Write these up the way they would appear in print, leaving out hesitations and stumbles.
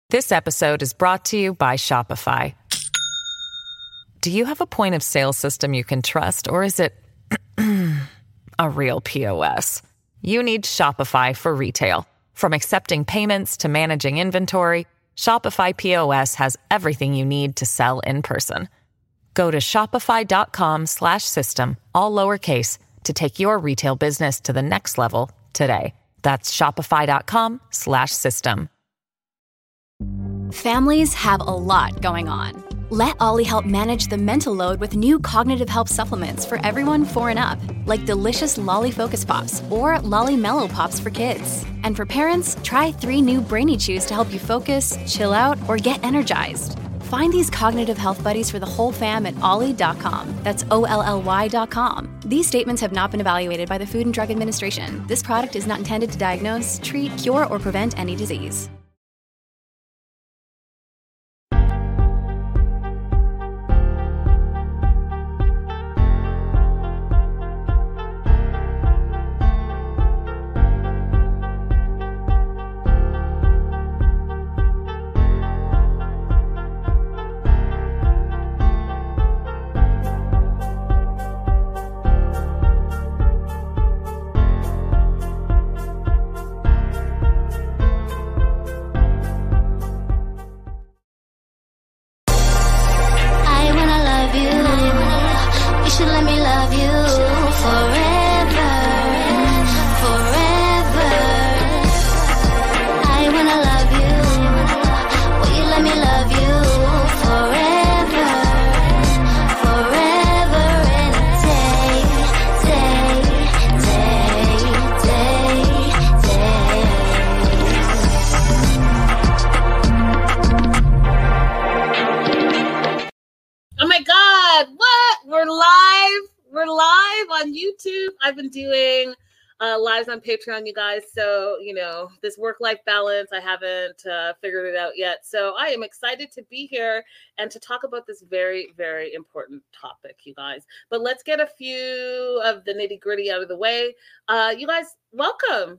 This episode is brought to you by Shopify. Do you have a point of sale system you can trust, or is it a real POS? You need Shopify for retail. From accepting payments to managing inventory, Shopify POS has everything you need to sell in person. Go to shopify.com/system, all lowercase, to take your retail business to the next level today. That's shopify.com/system. Families have a lot going on. Let Ollie help manage the mental load with new cognitive help supplements for everyone 4 and up, like delicious Lolly Focus Pops or Lolly Mellow Pops for kids. And for parents, try 3 new Brainy Chews to help you focus, chill out, or get energized. Find these cognitive health buddies for the whole fam at ollie.com. That's OLLY.com. These statements have not been evaluated by the Food and Drug Administration. This product is not intended to diagnose, treat, cure, or prevent any disease. I've been doing lives on Patreon, you guys. So, this work-life balance, I haven't figured it out yet. So I am excited to be here and to talk about this very, very important topic, you guys. But let's get a few of the nitty-gritty out of the way. You guys, welcome.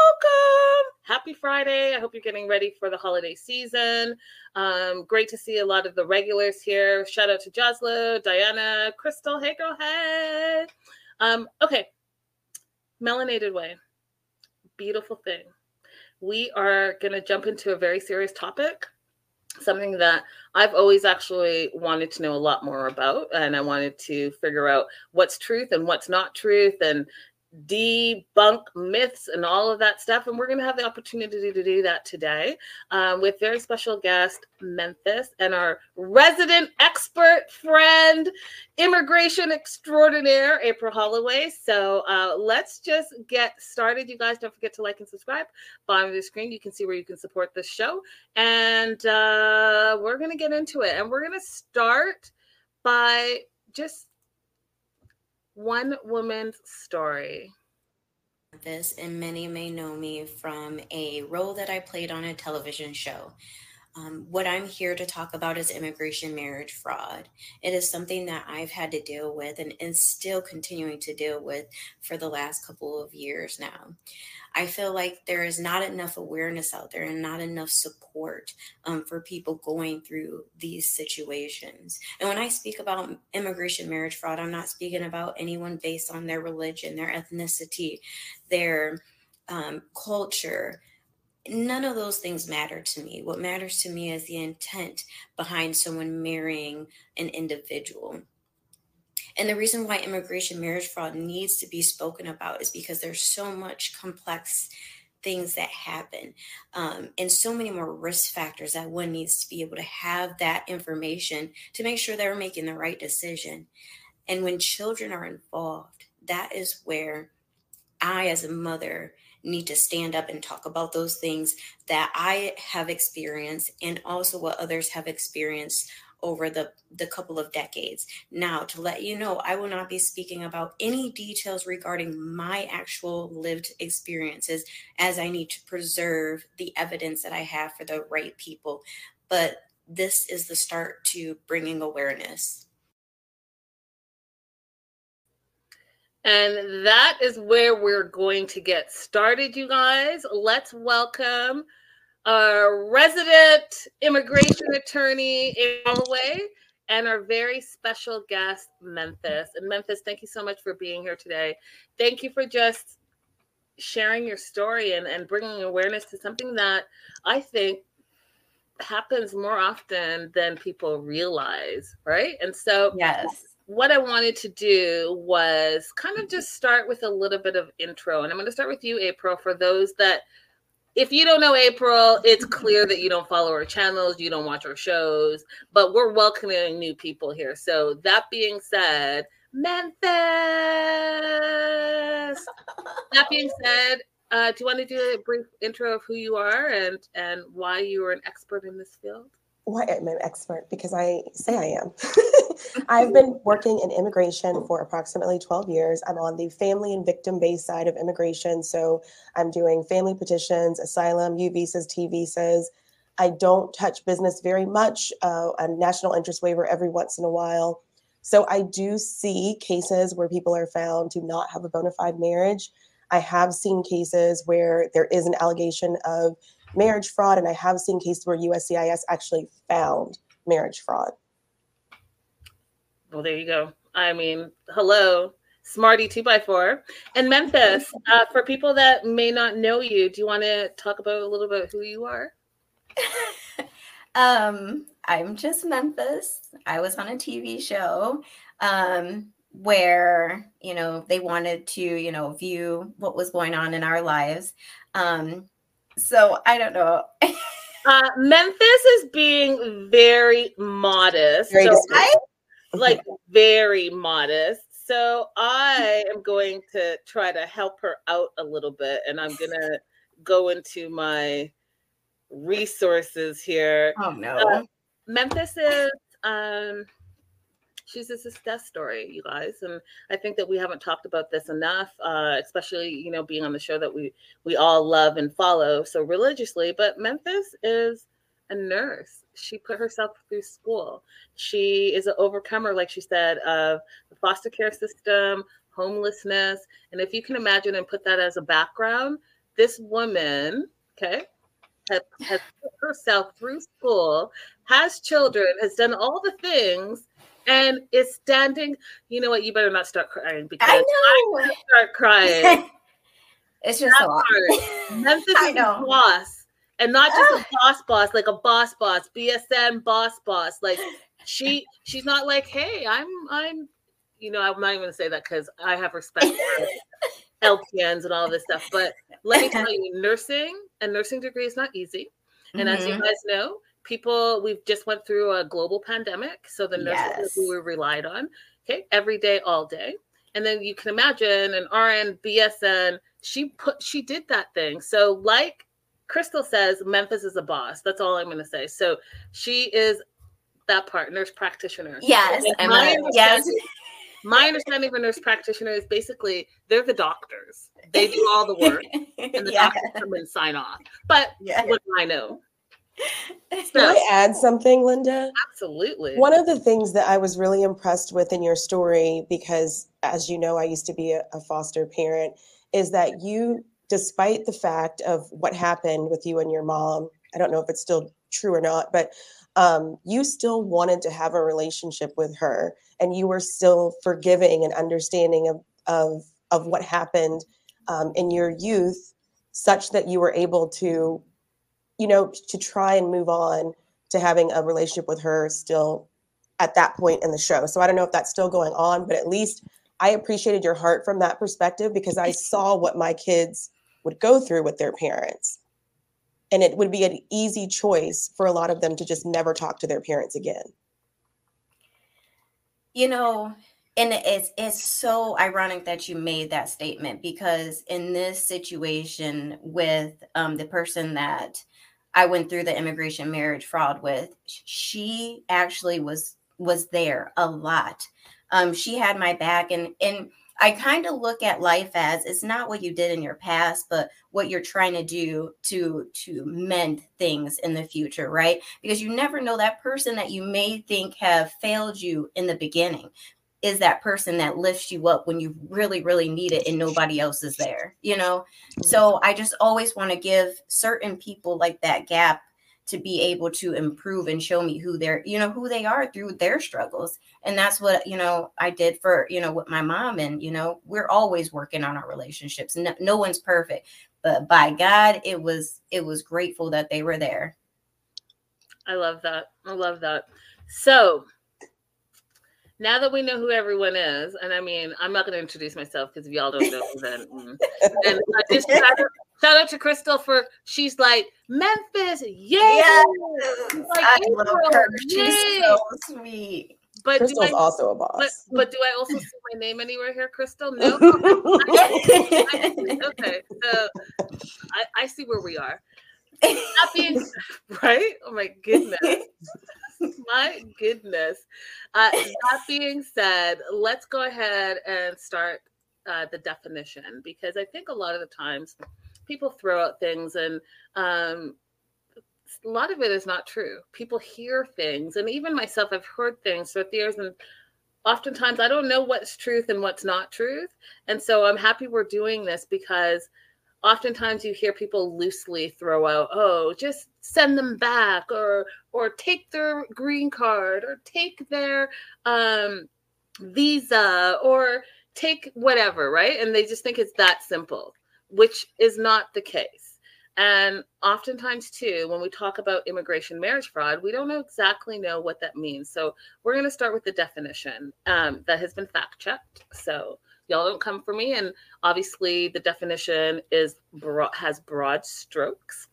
Happy Friday. I hope you're getting ready for the holiday season. Great to see a lot of the regulars here. Shout out to Jaslo, Diana, Crystal. Hey, girl, hey. Okay. Melanated Way. Beautiful thing. We are going to jump into a very serious topic, something that I've always actually wanted to know a lot more about. And I wanted to figure out what's truth and what's not truth and debunk myths and all of that stuff. And we're going to have the opportunity to do that today with very special guest Memphis and our resident expert friend, immigration extraordinaire, April Holloway. So let's just get started. You guys, don't forget to like and subscribe. Bottom of the screen, you can see where you can support this show. And we're going to get into it. And we're going to start by just one woman's story. This, and many may know me from a role that I played on a television show. What I'm here to talk about is immigration marriage fraud. It is something that I've had to deal with and is still continuing to deal with for the last couple of years now. I feel like there is not enough awareness out there and not enough support for people going through these situations. And when I speak about immigration marriage fraud, I'm not speaking about anyone based on their religion, their ethnicity, their culture. None of those things matter to me. What matters to me is the intent behind someone marrying an individual. And the reason why immigration marriage fraud needs to be spoken about is because there's so much complex things that happen and so many more risk factors that one needs to be able to have that information to make sure they're making the right decision. And when children are involved, that is where I, as a mother, need to stand up and talk about those things that I have experienced and also what others have experienced over the couple of decades. Now, to let you know, I will not be speaking about any details regarding my actual lived experiences, as I need to preserve the evidence that I have for the right people. But this is the start to bringing awareness. And that is where we're going to get started, you guys. Let's welcome our resident immigration attorney in Holloway, and our very special guest, Memphis. And Memphis, thank you so much for being here today. Thank you for just sharing your story and bringing awareness to something that I think happens more often than people realize, right? And so Yes. what I wanted to do was kind of just start with a little bit of intro. And I'm going to start with you, April, for those that, if you don't know April, it's clear that you don't follow our channels, you don't watch our shows, but we're welcoming new people here. So that being said, Memphis. That being said, do you want to do a brief intro of who you are and why you are an expert in this field? Why am I an expert? Because I say I am. I've been working in immigration for approximately 12 years. I'm on the family and victim-based side of immigration. So I'm doing family petitions, asylum, U visas, T visas. I don't touch business very much, a national interest waiver every once in a while. So I do see cases where people are found to not have a bona fide marriage. I have seen cases where there is an allegation of marriage fraud, and I have seen cases where USCIS actually found marriage fraud. Well, there you go. I mean, hello, Smarty 2x4. And Memphis, for people that may not know you, do you want to talk about a little bit who you are? I'm just Memphis. I was on a TV show where, they wanted to, view what was going on in our lives. So I don't know. Memphis is being very modest. Very very modest. So I am going to try to help her out a little bit, and I'm going to go into my resources here. Oh, no. Memphis is, she's a success story, you guys. And I think that we haven't talked about this enough, especially, being on the show that we all love and follow so religiously. But Memphis is a nurse. She put herself through school. She is an overcomer, like she said, of the foster care system, homelessness. And if you can imagine and put that as a background, this woman, has put herself through school, has children, has done all the things, and is standing. You know what? You better not start crying, because I know. I'm gonna start crying. It's just a lot. Memphis is a boss, and not just a boss, like a boss, BSN boss. Like she's not like, hey, I'm I'm not even gonna say that because I have respect for LPNs and all this stuff. But let me tell you, a nursing degree is not easy. And as you guys know, we've just went through a global pandemic. So the nurses who we relied on, every day, all day. And then you can imagine an RN, BSN, she did that thing. So like Crystal says, Memphis is a boss. That's all I'm going to say. So she is that part, nurse practitioner. Yes. My understanding of a nurse practitioner is basically they're the doctors. They do all the work, and the doctors come and sign off. But what do I know? Can I add something, Linda? Absolutely. One of the things that I was really impressed with in your story, because as you know, I used to be a foster parent, is that you, despite the fact of what happened with you and your mom, I don't know if it's still true or not, but you still wanted to have a relationship with her, and you were still forgiving and understanding of what happened in your youth, such that you were able to, to try and move on to having a relationship with her still at that point in the show. So I don't know if that's still going on, but at least I appreciated your heart from that perspective, because I saw what my kids would go through with their parents. And it would be an easy choice for a lot of them to just never talk to their parents again. And it's so ironic that you made that statement, because in this situation with the person that I went through the immigration marriage fraud with, she actually was there a lot. She had my back, and I kind of look at life as it's not what you did in your past, but what you're trying to do to mend things in the future, right? Because you never know, that person that you may think have failed you in the beginning, is that person that lifts you up when you really, really need it and nobody else is there, you know? So I just always want to give certain people like that gap to be able to improve and show me who they're, you know, who they are through their struggles. And that's what, you know, I did for, you know, with my mom. And, you know, we're always working on our relationships. No one's perfect, but by God, it was grateful that they were there. I love that. I love that. So now that we know who everyone is, and I mean, I'm not going to introduce myself because if y'all don't know, then and I just shout out to Crystal for, she's like, Memphis, yeah. Like, I love her. Yay. She's so sweet. But Crystal's also a boss. But do I also see my name anywhere here, Crystal? No. Okay, so I see where we are. That being, right? Oh my goodness. My goodness. That being said, let's go ahead and start the definition, because I think a lot of the times people throw out things and a lot of it is not true. People hear things, and even myself, I've heard things for years, and oftentimes I don't know what's truth and what's not truth. And so I'm happy we're doing this, because oftentimes you hear people loosely throw out, oh, just send them back, or take their green card, or take their visa, or take whatever, right? And they just think it's that simple, which is not the case. And oftentimes too, when we talk about immigration marriage fraud, we don't exactly know what that means. So we're going to start with the definition that has been fact checked. So y'all don't come for me. And obviously the definition has broad strokes.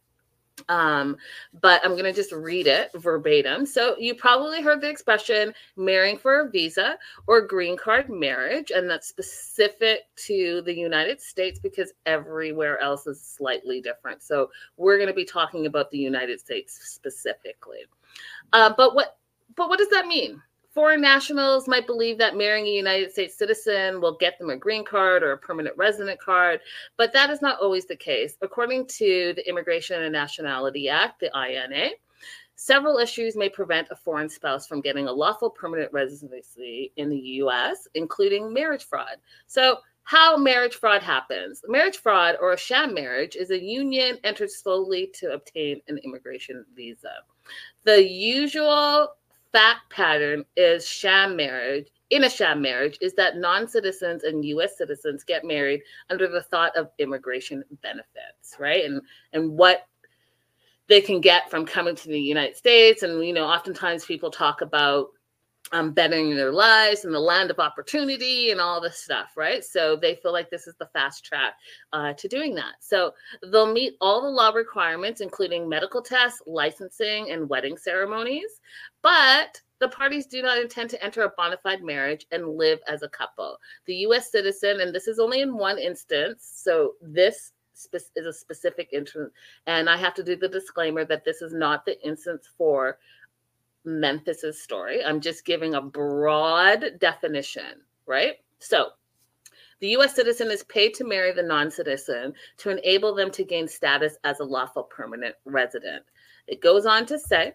But I'm going to just read it verbatim. So you probably heard the expression marrying for a visa or green card marriage, and that's specific to the United States because everywhere else is slightly different. So we're going to be talking about the United States specifically. But what does that mean? Foreign nationals might believe that marrying a United States citizen will get them a green card or a permanent resident card, but that is not always the case. According to the Immigration and Nationality Act, the INA, several issues may prevent a foreign spouse from getting a lawful permanent residency in the U.S., including marriage fraud. So how marriage fraud happens. Marriage fraud, or a sham marriage, is a union entered solely to obtain an immigration visa. The usual fact pattern is sham marriage. In a sham marriage is that non-citizens and U.S. citizens get married under the thought of immigration benefits, right? And what they can get from coming to the United States. And, you know, oftentimes people talk about bettering their lives and the land of opportunity and all this stuff, right? So they feel like this is the fast track to doing that. So they'll meet all the law requirements, including medical tests, licensing, and wedding ceremonies. But the parties do not intend to enter a bona fide marriage and live as a couple. The U.S. citizen, and this is only in one instance, so this is a specific instance, and I have to do the disclaimer that this is not the instance for Memphis's story. I'm just giving a broad definition, right? So the U.S. citizen is paid to marry the non-citizen to enable them to gain status as a lawful permanent resident. It goes on to say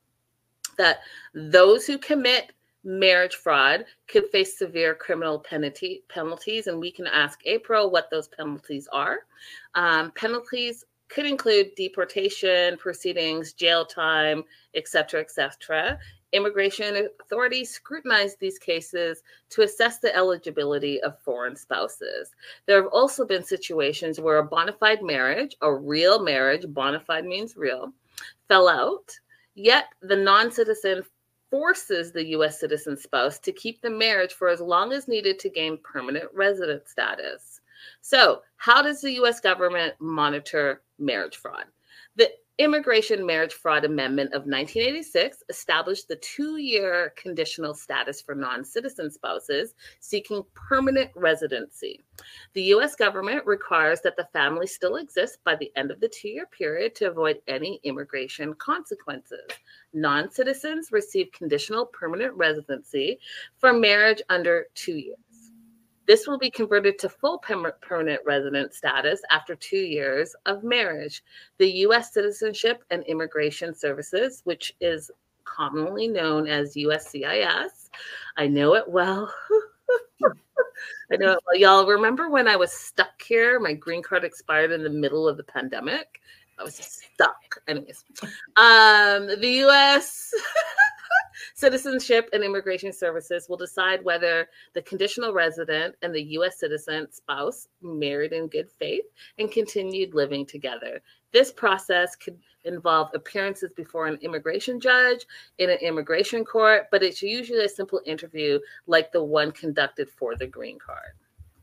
that those who commit marriage fraud could face severe criminal penalties, and we can ask April what those penalties are. Penalties could include deportation proceedings, jail time, et cetera, et cetera. Immigration authorities scrutinize these cases to assess the eligibility of foreign spouses. There have also been situations where a bona fide marriage, a real marriage, bona fide means real, fell out, yet the non-citizen forces the U.S. citizen spouse to keep the marriage for as long as needed to gain permanent resident status. So how does the U.S. government monitor marriage fraud? The Immigration Marriage Fraud Amendment of 1986 established the 2-year conditional status for non-citizen spouses seeking permanent residency. The U.S. government requires that the family still exists by the end of the 2-year period to avoid any immigration consequences. Non-citizens receive conditional permanent residency for marriage under 2 years. This will be converted to full permanent resident status after 2 years of marriage. The U.S. Citizenship and Immigration Services, which is commonly known as USCIS. I know it well. I know it well. Y'all remember when I was stuck here? My green card expired in the middle of the pandemic. I was just stuck. Anyways, the U.S. Citizenship and Immigration Services will decide whether the conditional resident and the U.S. citizen spouse married in good faith and continued living together. This process could involve appearances before an immigration judge in an immigration court, but it's usually a simple interview like the one conducted for the green card.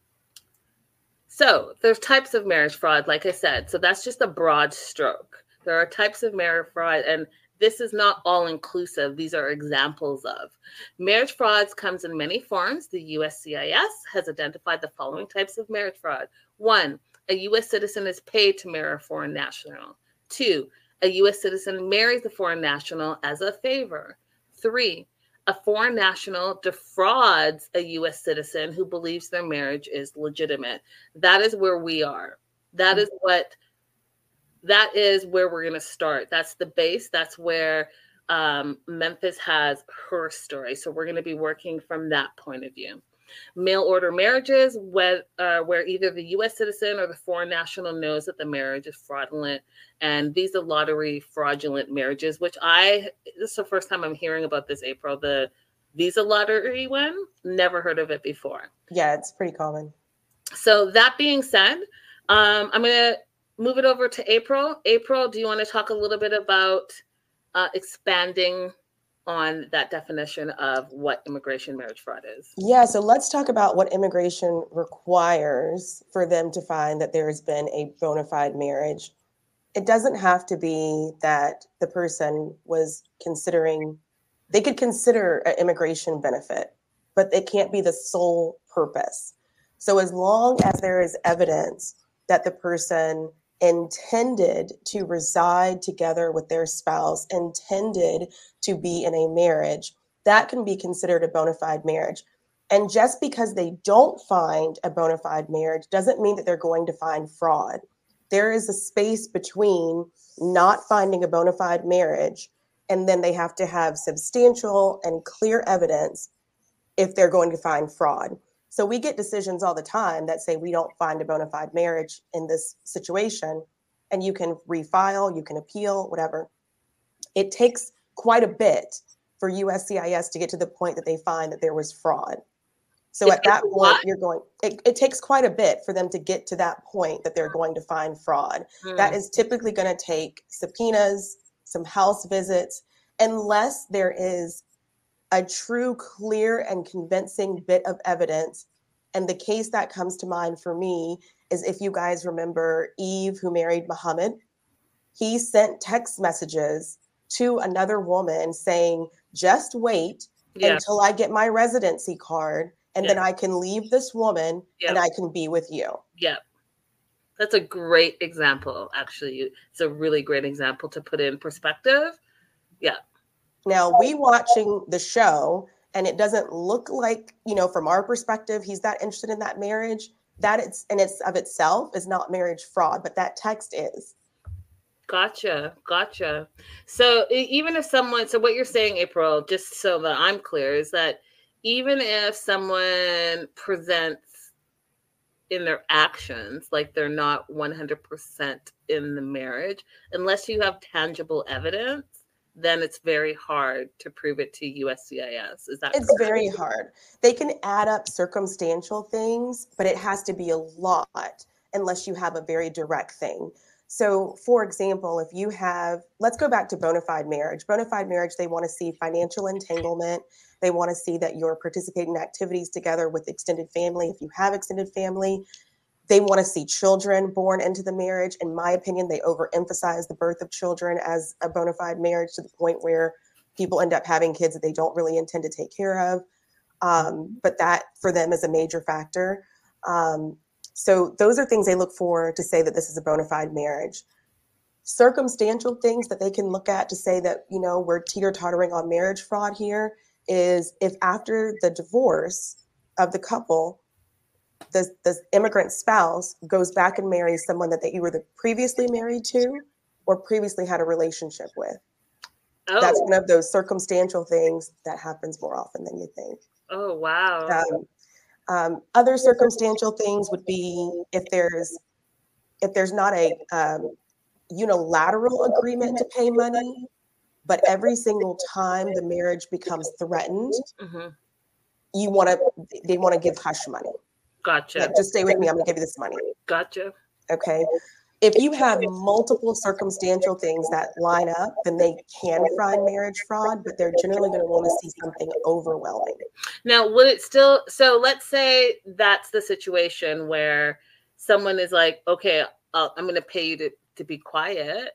So there's types of marriage fraud, like I said. So that's just a broad stroke. There are types of marriage fraud, and this is not all inclusive. These are examples of. Marriage frauds comes in many forms. The USCIS has identified the following types of marriage fraud. 1, a U.S. citizen is paid to marry a foreign national. 2, a U.S. citizen marries a foreign national as a favor. 3, a foreign national defrauds a U.S. citizen who believes their marriage is legitimate. That is where we are. That is where we're going to start. That's the base. That's where Memphis has her story. So we're going to be working from that point of view. Mail order marriages, where either the U.S. citizen or the foreign national knows that the marriage is fraudulent, and visa lottery fraudulent marriages, which this is the first time I'm hearing about this, April, the visa lottery one. Never heard of it before. Yeah, it's pretty common. So that being said, I'm going to move it over to April. April, do you want to talk a little bit about expanding on that definition of what immigration marriage fraud is? Yeah, so let's talk about what immigration requires for them to find that there's been a bona fide marriage. It doesn't have to be that the person was considering, they could consider an immigration benefit, but it can't be the sole purpose. So as long as there is evidence that the person intended to reside together with their spouse, intended to be in a marriage, that can be considered a bona fide marriage. And just because they don't find a bona fide marriage doesn't mean that they're going to find fraud. There is a space between not finding a bona fide marriage and then they have to have substantial and clear evidence if they're going to find fraud. So we get decisions all the time that say we don't find a bona fide marriage in this situation, and you can refile, you can appeal, whatever. It takes quite a bit for USCIS to get to the point that they find that there was fraud. So at that point, it takes quite a bit for them to get to that point that they're going to find fraud. That is typically going to take subpoenas, some house visits, unless there is a true, clear, and convincing bit of evidence. And the case that comes to mind for me is, if you guys remember Eve, who married Muhammad, he sent text messages to another woman saying, just wait until I get my residency card, and then I can leave this woman and I can be with you. Yeah. That's a great example, actually. It's a really great example to put in perspective. Yeah. Now, we watching the show, and it doesn't look like, from our perspective, he's that interested in that marriage. That it's of itself is not marriage fraud, but that text is. Gotcha. So even if so what you're saying, April, just so that I'm clear, is that even if someone presents in their actions like they're not 100% in the marriage, unless you have tangible evidence, then it's very hard to prove it to USCIS. Is that It's correct? Very hard. They can add up circumstantial things, but it has to be a lot unless you have a very direct thing. So, for example, if you have, let's go back to bona fide marriage. Bona fide marriage, they want to see financial entanglement. They want to see that you're participating in activities together with extended family. If you have extended family, they want to see children born into the marriage. In my opinion, they overemphasize the birth of children as a bona fide marriage to the point where people end up having kids that they don't really intend to take care of. But that for them is a major factor. So those are things they look for to say that this is a bona fide marriage. Circumstantial things that they can look at to say that, we're teeter-tottering on marriage fraud here is if after the divorce of the couple, the immigrant spouse goes back and marries someone that they either previously married to or previously had a relationship with. That's Oh, one of those circumstantial things that happens more often than you think. oh, wow. Other circumstantial things would be if there's not a unilateral agreement to pay money, but every single time the marriage becomes threatened, Hmm. they want to give hush money. Gotcha. Like, just stay with me. I'm gonna give you this money. Gotcha. Okay. If you have multiple circumstantial things that line up, then they can find marriage fraud, but they're generally going to want to see something overwhelming. Now, would it still, so let's say that's the situation where someone is like, okay, I'm going to pay you to be quiet.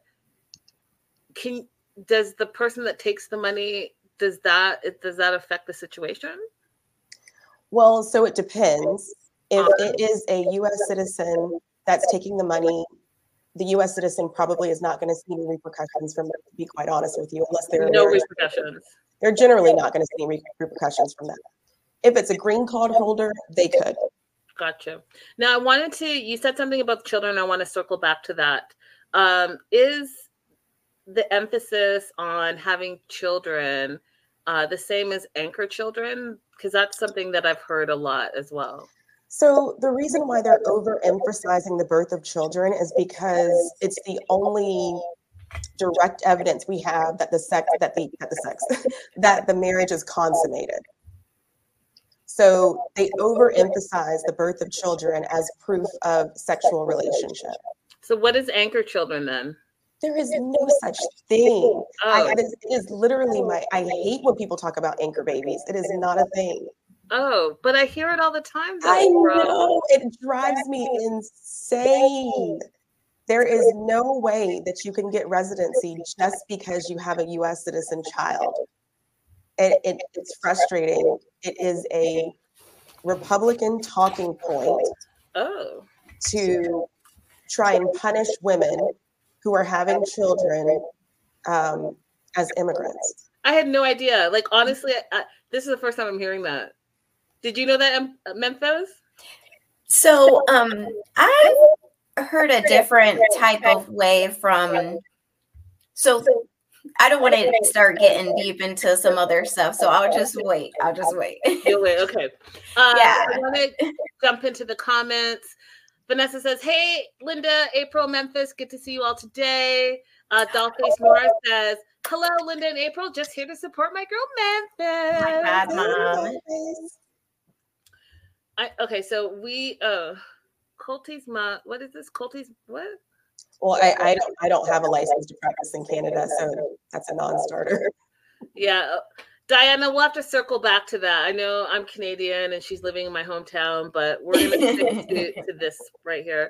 Does the person that takes the money, does that affect the situation? Well, so it depends. If it is a U.S. citizen that's taking the money, the U.S. citizen probably is not going to see any repercussions from it, to be quite honest with you, unless they're no repercussions. They're generally not going to see any repercussions from that. If it's a green card holder, they could. Gotcha. Now, you said something about children. I want to circle back to that. Is the emphasis on having children the same as anchor children? Because that's something that I've heard a lot as well. So the reason why they're overemphasizing the birth of children is because it's the only direct evidence we have that that the marriage is consummated. So they overemphasize the birth of children as proof of sexual relationship. So what is anchor children then? There is no such thing. It is literally I hate when people talk about anchor babies. It is not a thing. Oh, but I hear it all the time. I know. It drives me insane. There is no way that you can get residency just because you have a U.S. citizen child. It's frustrating. It is a Republican talking point to try and punish women who are having children as immigrants. I had no idea. Like, honestly, this is the first time I'm hearing that. Did you know that, Memphis? So I've heard a different type of way from, so I don't want to start getting deep into some other stuff, so I'll just wait. You'll wait, okay. Yeah. I want to jump into the comments. Vanessa says, hey, Linda, April, Memphis, good to see you all today. Dollface Morris says, hello, Linda and April, just here to support my girl, Memphis. My bad, Mom. Okay, so we Colty's mom. What is this? Colty's what? Well, I don't have a license to practice in Canada, so that's a non-starter. Yeah, Diana, we'll have to circle back to that. I know I'm Canadian and she's living in my hometown, but we're gonna stick to this right here.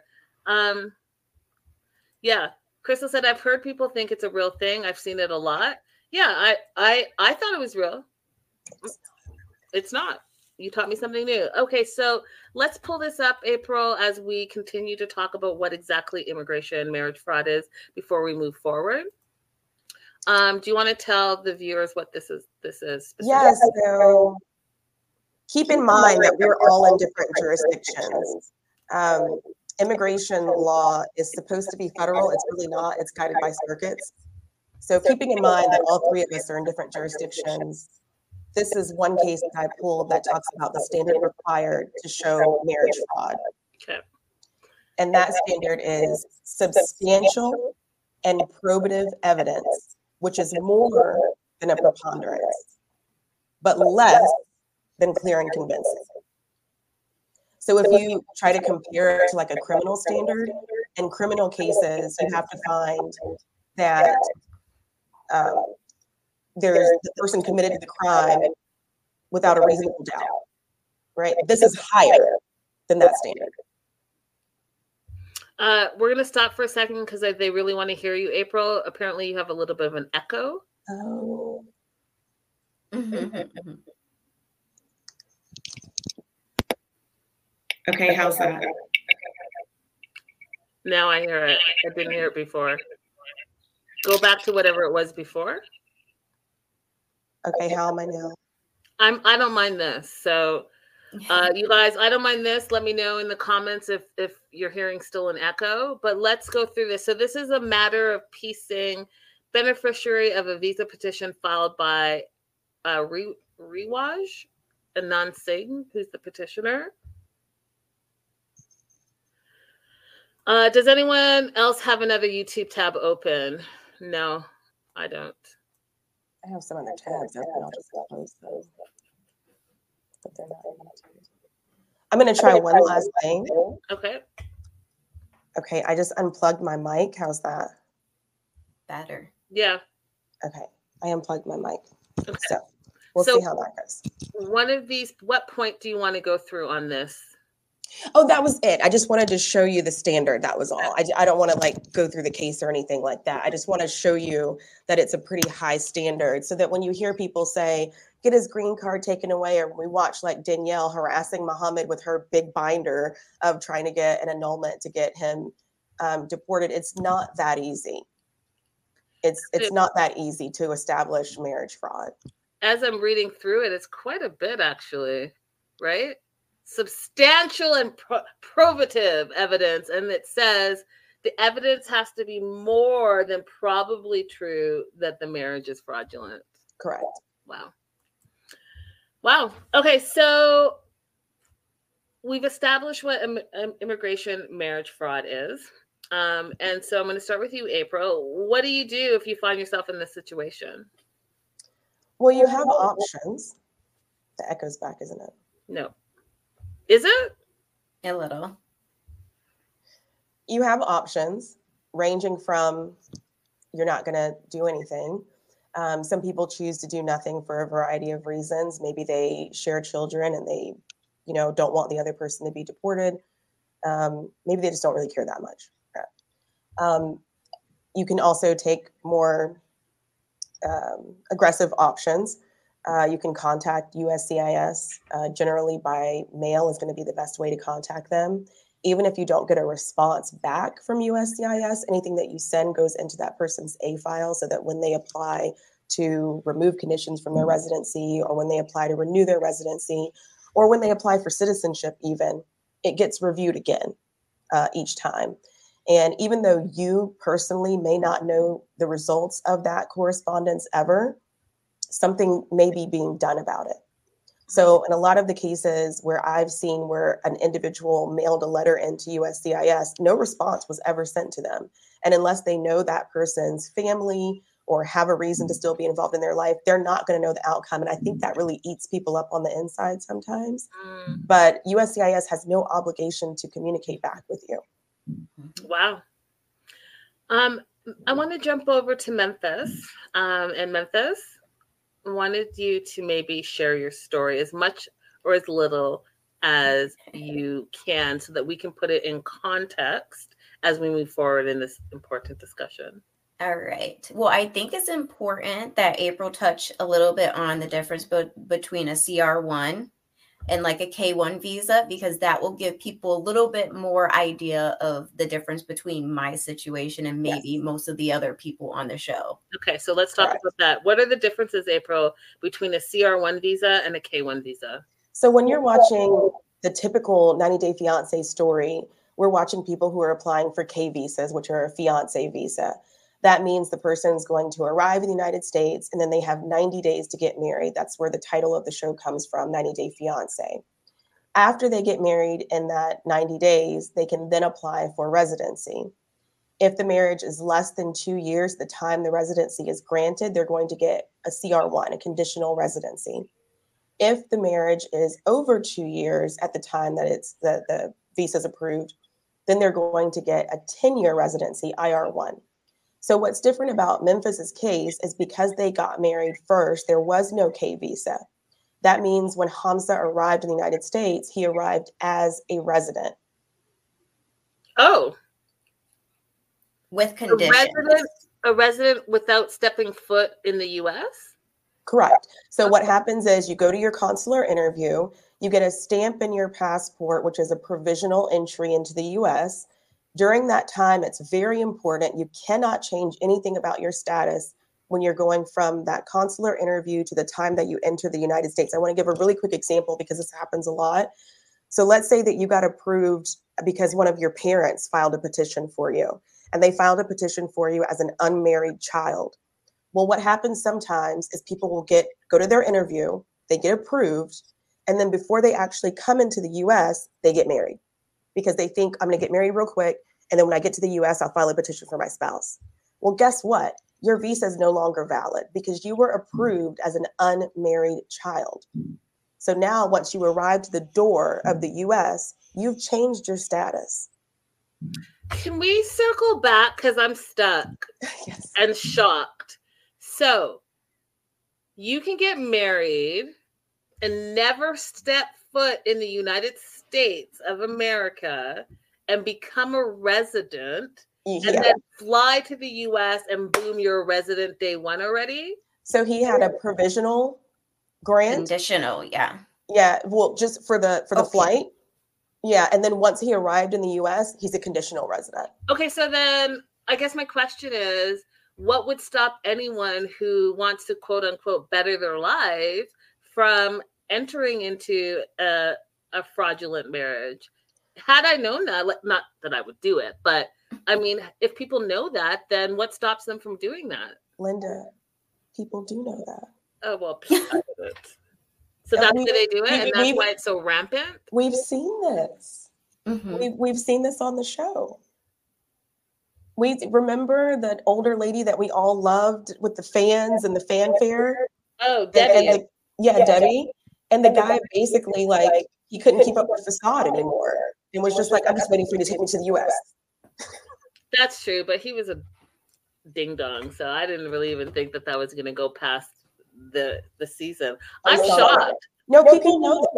Yeah, Crystal said I've heard people think it's a real thing. I've seen it a lot. Yeah, I thought it was real. It's not. You taught me something new. Okay, so let's pull this up, April, as we continue to talk about what exactly immigration and marriage fraud is before we move forward. Do you want to tell the viewers what this is? Yes. So keep in mind that we're all in different jurisdictions. Immigration law is supposed to be federal. It's really not. It's guided by circuits. So keeping in mind that all three of us are in different jurisdictions. This is one case that I pulled that talks about the standard required to show marriage fraud. Okay. And that standard is substantial and probative evidence, which is more than a preponderance, but less than clear and convincing. So if you try to compare it to like a criminal standard, in criminal cases, you have to find that there's the person committed the crime without a reasonable doubt, right? This is higher than that standard. We're going to stop for a second because they really want to hear you, April. Apparently you have a little bit of an echo. Oh. Okay, how's that? Now I hear it. I didn't hear it before. Go back to whatever it was before. Okay, how am I now? I don't mind this. So you guys, I don't mind this. Let me know in the comments if you're hearing still an echo, but let's go through this. So this is a matter of piecing beneficiary of a visa petition filed by Riwaj Anand Singh, who's the petitioner. Does anyone else have another YouTube tab open? No, I don't. I have some other tabs open. I'll just close those. But they're not. I'm going to try one last thing. Okay. Okay, I just unplugged my mic. How's that? Better. Yeah. Okay, I unplugged my mic. Okay. So we'll see how that goes. One of these, what point do you want to go through on this? Oh, that was it. I just wanted to show you the standard. That was all. I don't want to like go through the case or anything like that. I just want to show you that it's a pretty high standard so that when you hear people say, get his green card taken away, or when we watch like Danielle harassing Muhammad with her big binder of trying to get an annulment to get him deported, it's not that easy. It's not that easy to establish marriage fraud. As I'm reading through it, it's quite a bit actually, right? Substantial and probative evidence, and it says the evidence has to be more than probably true that the marriage is fraudulent. Correct. Wow. Okay, so we've established what immigration marriage fraud is, and so I'm going to start with you, April. What do you do if you find yourself in this situation? Well, you have options. The echo's back, isn't it? No. Is it? A little. You have options ranging from you're not going to do anything. Some people choose to do nothing for a variety of reasons. Maybe they share children and they, don't want the other person to be deported. Maybe they just don't really care that much. You can also take more aggressive options. You can contact USCIS. Generally by mail is going to be the best way to contact them. Even if you don't get a response back from USCIS, anything that you send goes into that person's A file so that when they apply to remove conditions from their residency, or when they apply to renew their residency, or when they apply for citizenship even, it gets reviewed again each time. And even though you personally may not know the results of that correspondence ever, something may be being done about it. So in a lot of the cases where I've seen where an individual mailed a letter into USCIS, no response was ever sent to them. And unless they know that person's family or have a reason to still be involved in their life, they're not going to know the outcome. And I think that really eats people up on the inside sometimes. But USCIS has no obligation to communicate back with you. Wow. I want to jump over to Memphis. And Memphis, wanted you to maybe share your story as much or as little as you can so that we can put it in context as we move forward in this important discussion. All right. Well, I think it's important that April touch a little bit on the difference between a CR1 and like a K1 visa, because that will give people a little bit more idea of the difference between my situation and maybe most of the other people on the show. Okay, so let's talk about that. What are the differences, April, between a CR1 visa and a K1 visa? So when you're watching the typical 90-Day Fiancé story, we're watching people who are applying for K visas, which are a fiance visa. That means the person's going to arrive in the United States and then they have 90 days to get married. That's where the title of the show comes from, 90-Day Fiancé. After they get married in that 90 days, they can then apply for residency. If the marriage is less than 2 years, the time the residency is granted, they're going to get a CR1, a conditional residency. If the marriage is over 2 years at the time that the visa is approved, then they're going to get a 10-year residency, IR1. So what's different about Memphis's case is because they got married first, there was no K visa. That means when Hamza arrived in the United States, he arrived as a resident. Oh. With conditions. A resident without stepping foot in the U.S.? Correct. So what happens is you go to your consular interview, you get a stamp in your passport, which is a provisional entry into the U.S. During that time, it's very important. You cannot change anything about your status when you're going from that consular interview to the time that you enter the United States. I want to give a really quick example because this happens a lot. So let's say that you got approved because one of your parents filed a petition for you, and they filed a petition for you as an unmarried child. Well, what happens sometimes is people will go to their interview, they get approved, and then before they actually come into the US, they get married because they think I'm going to get married real quick. And then when I get to the US, I'll file a petition for my spouse. Well, guess what? Your visa is no longer valid because you were approved as an unmarried child. So now once you arrive to the door of the US, you've changed your status. Can we circle back? Because I'm stuck Yes. and shocked. So you can get married and never step foot in the United States of America and become a resident and then fly to the US and boom, you're a resident day one already? So he had a provisional grant. Conditional, yeah. Yeah, well, just for the flight. Yeah, and then once he arrived in the US, he's a conditional resident. Okay, so then I guess my question is, what would stop anyone who wants to quote unquote better their life from entering into a fraudulent marriage? Had I known that, not that I would do it, but I mean, if people know that, then what stops them from doing that? Linda, people do know that. Oh, well, so that's why they do it, and that's why it's so rampant? We've seen this. Mm-hmm. We've seen this on the show. We remember the older lady that we all loved with the fans and the fanfare. Oh, Debbie. Debbie. And the guy basically, like, he couldn't keep up with the facade anymore. And was just like, I'm just waiting for you to take me to the US. That's true, but he was a ding dong, so I didn't really even think that was going to go past the season. I'm shocked. No, people know that.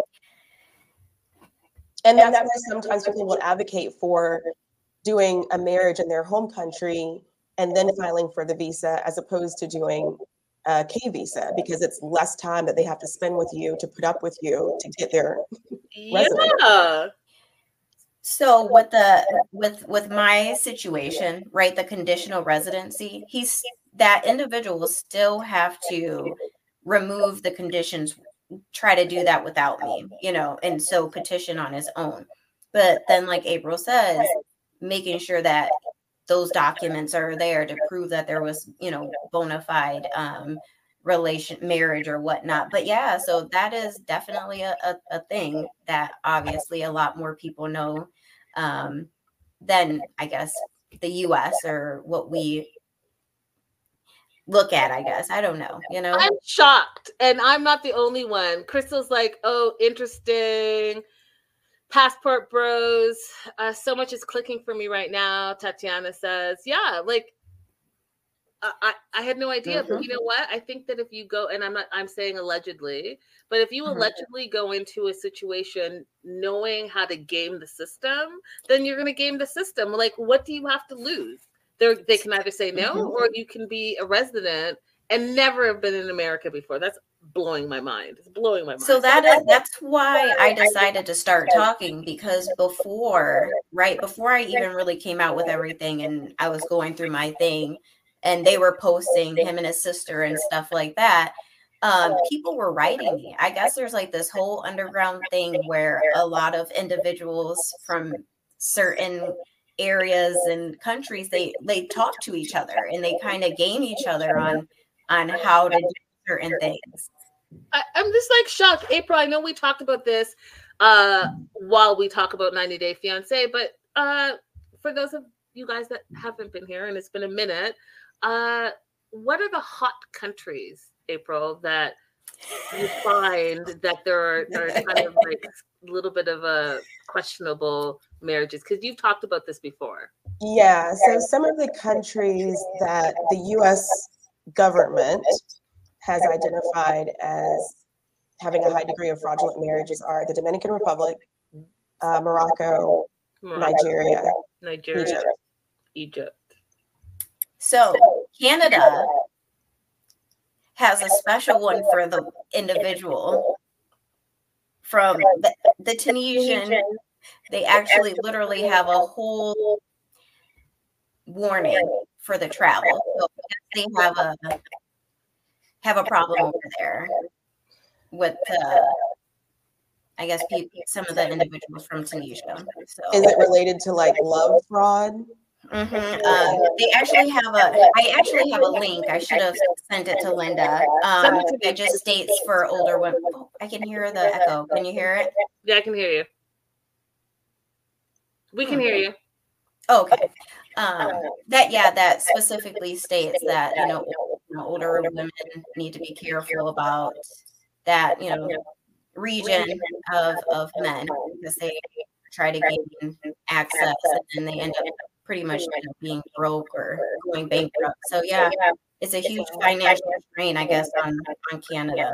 And that's why sometimes people will advocate for doing a marriage in their home country and then filing for the visa as opposed to doing a K visa, because it's less time that they have to spend with you to put up with you to get their residence. Yeah. So with my situation, right, the conditional residency, that individual will still have to remove the conditions, try to do that without me, and so petition on his own. But then, like April says, making sure that those documents are there to prove that there was, bona fide marriage or whatnot. But yeah, so that is definitely a thing that obviously a lot more people know than, I guess, the US or what we look at, I guess. I don't know, I'm shocked, and I'm not the only one. Crystal's like, oh, interesting. Passport bros, so much is clicking for me right now. Tatiana says, yeah, like I had no idea, but you know what? I think that if you go, and I'm saying allegedly, but if you allegedly go into a situation knowing how to game the system, then you're going to game the system. Like, what do you have to lose? They can either say no, or you can be a resident and never have been in America before. That's blowing my mind. It's blowing my mind. So that's why I decided to start talking, because before I even really came out with everything and I was going through my thing and they were posting him and his sister and stuff like that, people were writing me. I guess there's like this whole underground thing where a lot of individuals from certain areas and countries, they talk to each other and they kind of game each other on how to do certain things. I'm just like shocked. April, I know we talked about this while we talk about 90 Day Fiancé, but for those of you guys that haven't been here and it's been a minute, what are the hot countries, April, that you find that there are kind of like a little bit of a questionable marriages? Because you've talked about this before. Yeah, so some of the countries that the U.S. government has identified as having a high degree of fraudulent marriages are the Dominican Republic, Morocco, Nigeria, Egypt. So Canada has a special one for the individual. From the Tunisian, they actually literally have a whole warning for the travel. So they have a problem over there with, I guess, some of the individuals from Tunisia. So, is it related to like love fraud? They actually have a link. I should have sent it to Linda. It just states for older women. Oh, I can hear the echo. Can you hear it? Yeah, I can hear you. We can hear you. Okay. That specifically states that, older women need to be careful about that, region of men, because they try to gain access and they end up pretty much being broke or going bankrupt. So yeah, it's a huge financial strain, I guess, on Canada.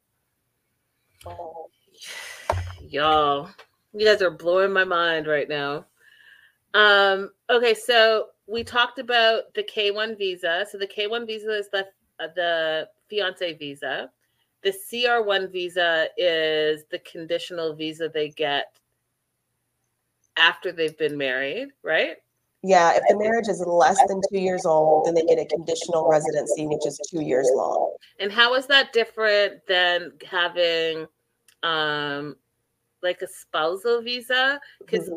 Y'all, you guys are blowing my mind right now. Okay, so we talked about the K-1 visa. So the K-1 visa is the fiance visa. The CR-1 visa is the conditional visa they get after they've been married, right? Yeah, if the marriage is less than 2 years old, then they get a conditional residency, which is 2 years long. And how is that different than having like a spousal visa? Because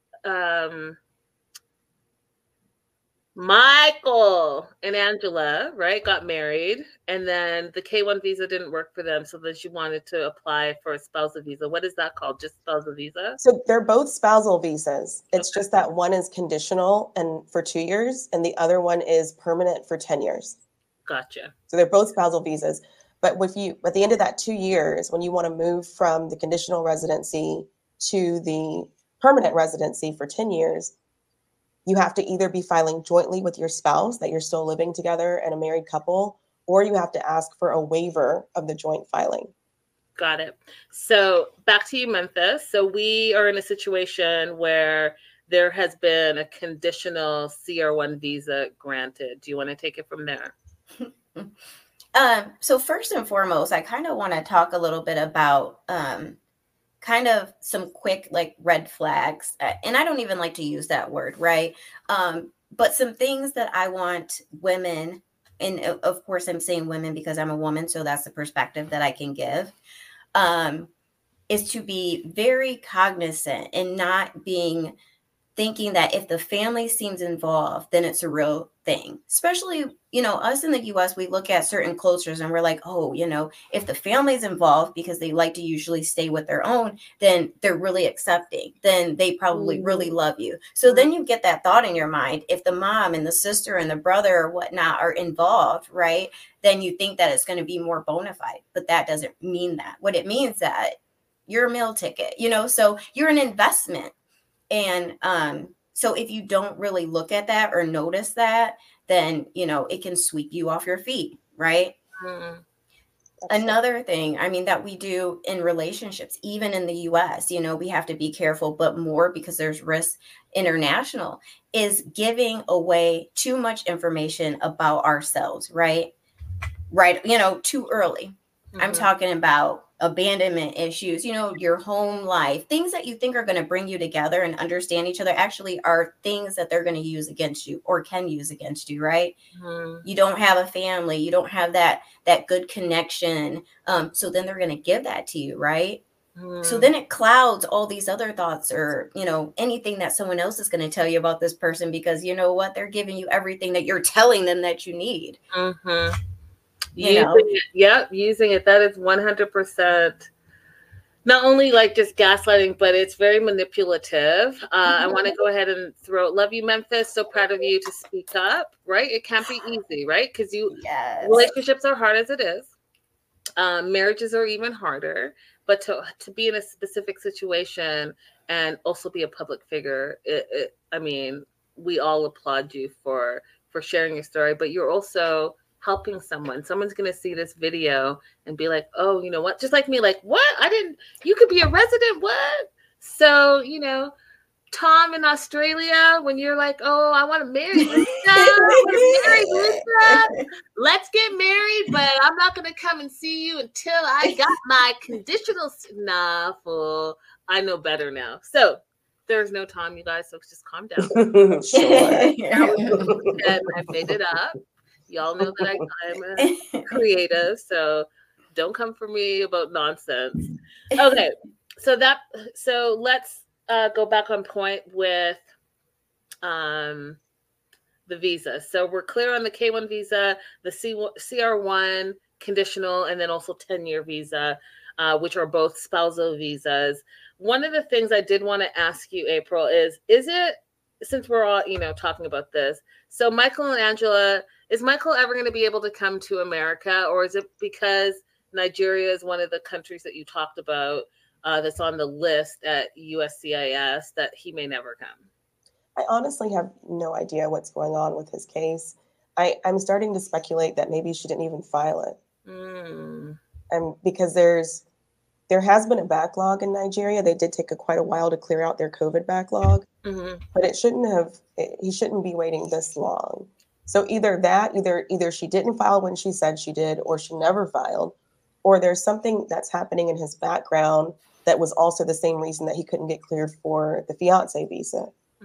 Michael and Angela, right, got married, and then the K-1 visa didn't work for them, so then she wanted to apply for a spousal visa. What is that called? Just spousal visa? So they're both spousal visas. It's just that one is conditional and for 2 years, and the other one is permanent for 10 years. Gotcha. So they're both spousal visas. But at the end of that 2 years, when you want to move from the conditional residency to the permanent residency for 10 years, you have to either be filing jointly with your spouse that you're still living together and a married couple, or you have to ask for a waiver of the joint filing. Got it. So back to you, Memphis. So we are in a situation where there has been a conditional CR-1 visa granted. Do you want to take it from there? So first and foremost, I kind of want to talk a little bit about kind of some quick like red flags. And I don't even like to use that word, right? But some things that I want women, and of course I'm saying women because I'm a woman, so that's the perspective that I can give, is to be very cognizant and not thinking that if the family seems involved, then it's a real thing. Especially, us in the US, we look at certain cultures and we're like, oh, if the family's involved because they like to usually stay with their own, then they're really accepting. Then they probably really love you. So then you get that thought in your mind. If the mom and the sister and the brother or whatnot are involved, right, then you think that it's going to be more bona fide. But that doesn't mean that. What it means that you're a meal ticket, so you're an investment. And so if you don't really look at that or notice that, then, it can sweep you off your feet, right? Another thing, that we do in relationships, even in the US, we have to be careful, but more because there's risk international, is giving away too much information about ourselves, right? Right. Too early. I'm talking about abandonment issues, your home life, things that you think are going to bring you together and understand each other actually are things that they're going to use against you or can use against you, right? You don't have a family, you don't have that good connection. So then they're going to give that to you, right? So then it clouds all these other thoughts or, anything that someone else is going to tell you about this person, because you know what? They're giving you everything that you're telling them that you need. Using it. That is 100% not only like just gaslighting, but it's very manipulative. I want to go ahead and love you, Memphis. So proud of you to speak up, right? It can't be easy, right? Because relationships are hard as it is. Marriages are even harder, but to be in a specific situation and also be a public figure, we all applaud you for sharing your story, but you're also helping someone. Someone's going to see this video and be like, oh, you know what? Just like me, like, what? You could be a resident. What? So, Tom in Australia, when you're like, oh, I want to marry Lisa. Let's get married, but I'm not going to come and see you until I got my conditional. Nah, fool. I know better now. So there's no Tom, you guys, so just calm down. Sure. I made it up. Y'all know that I'm a creative, so don't come for me about nonsense. Okay, so let's go back on point with the visa. So we're clear on the K-1 visa, the CR1 conditional, and then also 10-year visa, which are both spousal visas. One of the things I did want to ask you, April, is it, since we're all, talking about this, so Michael and Angela, is Michael ever going to be able to come to America, or is it because Nigeria is one of the countries that you talked about that's on the list at USCIS that he may never come? I honestly have no idea what's going on with his case. I'm starting to speculate that maybe she didn't even file it. And because there has been a backlog in Nigeria. They did take quite a while to clear out their COVID backlog, but he shouldn't be waiting this long. So either she didn't file when she said she did, or she never filed, or there's something that's happening in his background that was also the same reason that he couldn't get cleared for the fiance visa.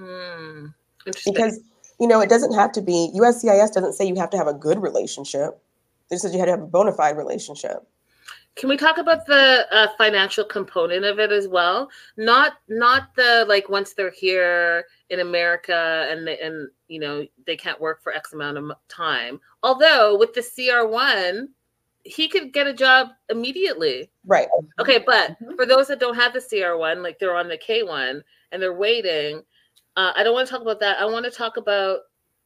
Because, it doesn't have to be, USCIS doesn't say you have to have a good relationship. They said you had to have a bona fide relationship. Can we talk about the financial component of it as well? Not the, like, once they're here in America and they can't work for X amount of time. Although with the CR1, he could get a job immediately. Right. Okay, but for those that don't have the CR1, like they're on the K1 and they're waiting, I don't want to talk about that. I want to talk about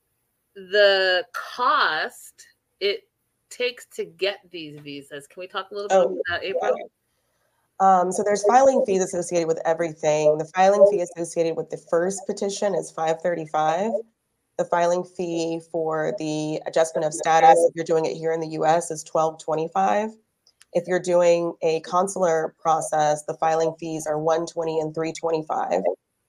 the cost it takes to get these visas. Can we talk a little bit about that, April? So there's filing fees associated with everything. The filing fee associated with the first petition is $535. The filing fee for the adjustment of status, if you're doing it here in the US, is $1225. If you're doing a consular process, the filing fees are $120 and $325.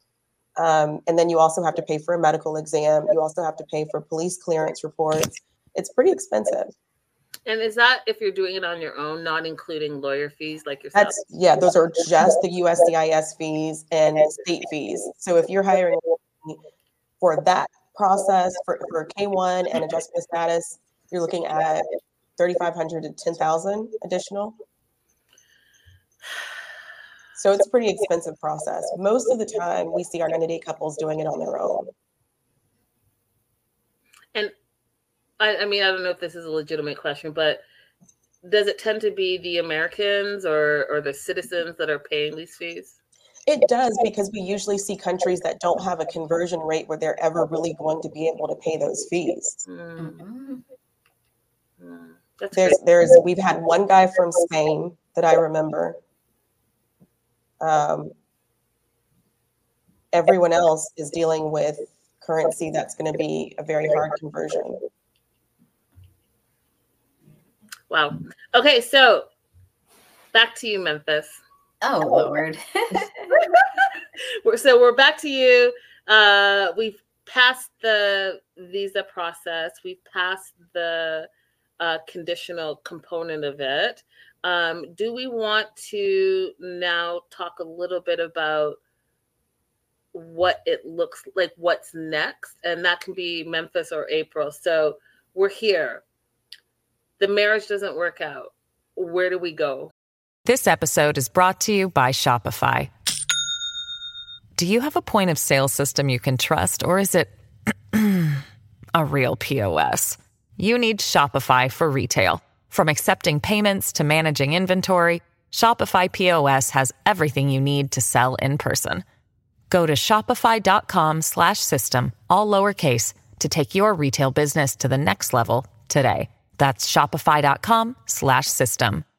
And then you also have to pay for a medical exam. You also have to pay for police clearance reports. It's pretty expensive. And is that if you're doing it on your own, not including lawyer fees like yourself? Those are just the USCIS fees and state fees. So if you're hiring for that process for K1 and adjustment of status, you're looking at $3,500 to $10,000 additional. So it's a pretty expensive process. Most of the time, we see our 90-day couples doing it on their own. And I mean, I don't know if this is a legitimate question, but does it tend to be the Americans or the citizens that are paying these fees? It does, because we usually see countries that don't have a conversion rate where they're ever really going to be able to pay those fees. We've had one guy from Spain that I remember. Everyone else is dealing with currency that's going to be a very hard conversion. Wow. Okay, so back to you, Memphis. Oh, Lord. So we're back to you. We've passed the visa process. We've passed the conditional component of it. Do we want to now talk a little bit about what it looks like, what's next? And that can be Memphis or April. So we're here. The marriage doesn't work out. Where do we go? This episode is brought to you by Shopify. Do you have a point of sale system you can trust, or is it a real POS? You need Shopify for retail. From accepting payments to managing inventory, Shopify POS has everything you need to sell in person. Go to shopify.com/system, all lowercase, to take your retail business to the next level today. That's shopify.com/system.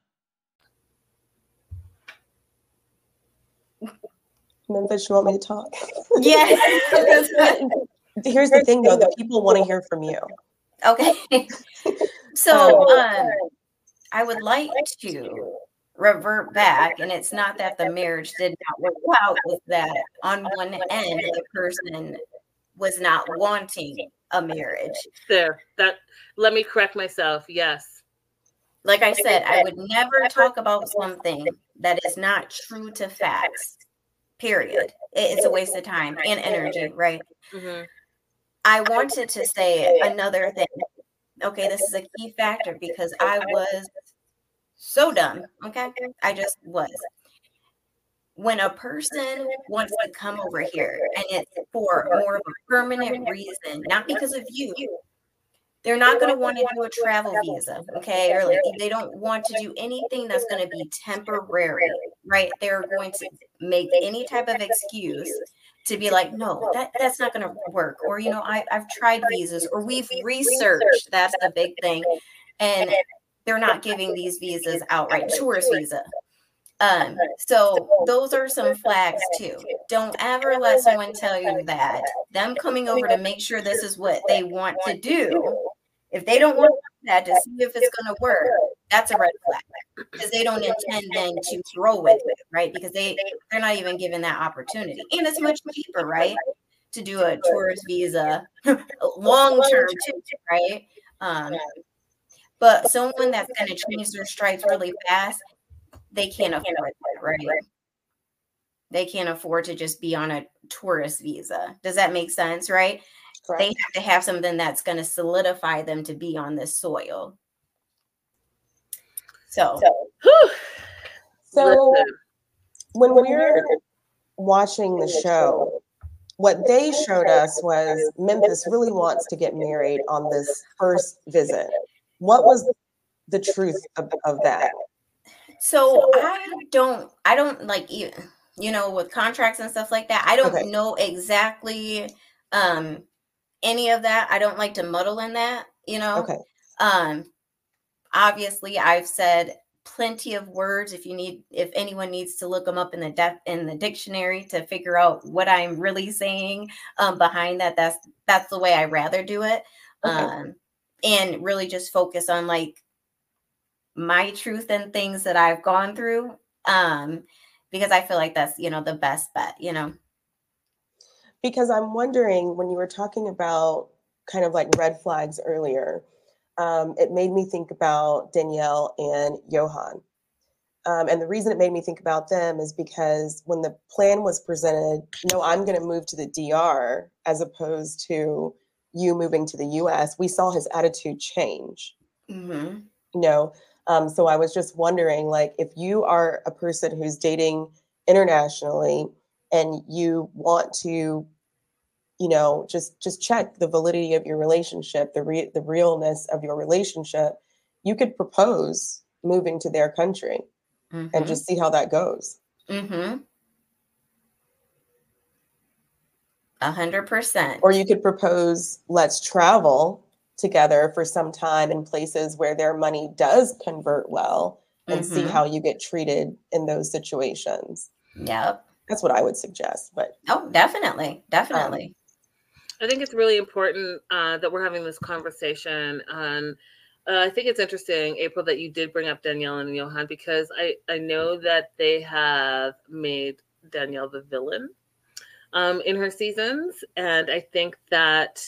Memphis, you want me to talk? Yes. Here's the thing, though. The people want to hear from you. Okay. So I would like to revert back, and it's not that the marriage did not work out, it's that on one end, the person was not wanting a marriage. Let me correct myself. Yes. Like I said, I would never talk about something that is not true to facts, period. It's a waste of time and energy, right? Mm-hmm. I wanted to say another thing. Okay, this is a key factor because I was so dumb. Okay, I just was. when a person wants to come over here and it's for more of a permanent reason, not because of you, they're not going to want to do a travel visa, okay? Or like they don't want to do anything that's going to be temporary, right? They're going to make any type of excuse to be like, no, that's not going to work. Or, you know, I've tried visas, or we've researched. That's the big thing. And they're not giving these visas outright, tourist visa. So those are some flags too. Don't ever let someone tell you that them coming over to make sure this is what they want to do. If they don't want that to see if it's going to work, that's a red flag, because they don't intend then to grow with it, right? Because they're not even given that opportunity. And it's much cheaper, right? To do a tourist visa long term too, right? But someone that's going to change their stripes really fast, they can't afford that, right? They can't afford to just be on a tourist visa. Does that make sense, right? Correct. They have to have something that's going to solidify them to be on this soil. So when we're watching the show, what they showed us was Memphis really wants to get married on this first visit. What was the truth of that? So I don't like, you know, with contracts and stuff like that, I don't know exactly any of that. I don't like to muddle in that, you know. Okay. Obviously I've said plenty of words. If anyone needs to look them up in the dictionary to figure out what I'm really saying behind that, that's the way I rather do it. Okay. And really just focus on like my truth and things that I've gone through, because I feel like that's, you know, the best bet, you know. Because I'm wondering, when you were talking about kind of like red flags earlier, it made me think about Danielle and Johan. And the reason it made me think about them is because when the plan was presented, no, I'm going to move to the DR as opposed to you moving to the US, we saw his attitude change. Mm-hmm. You know, so I was just wondering, like, if you are a person who's dating internationally and you want to, you know, just check the validity of your relationship, the realness of your relationship, you could propose moving to their country and just see how that goes. 100%. Or you could propose, let's travel together for some time in places where their money does convert well, and see how you get treated in those situations. Yep. That's what I would suggest. But definitely. I think it's really important that we're having this conversation. And I think it's interesting, April, that you did bring up Danielle and Johan, because I know that they have made Danielle the villain in her seasons. And I think that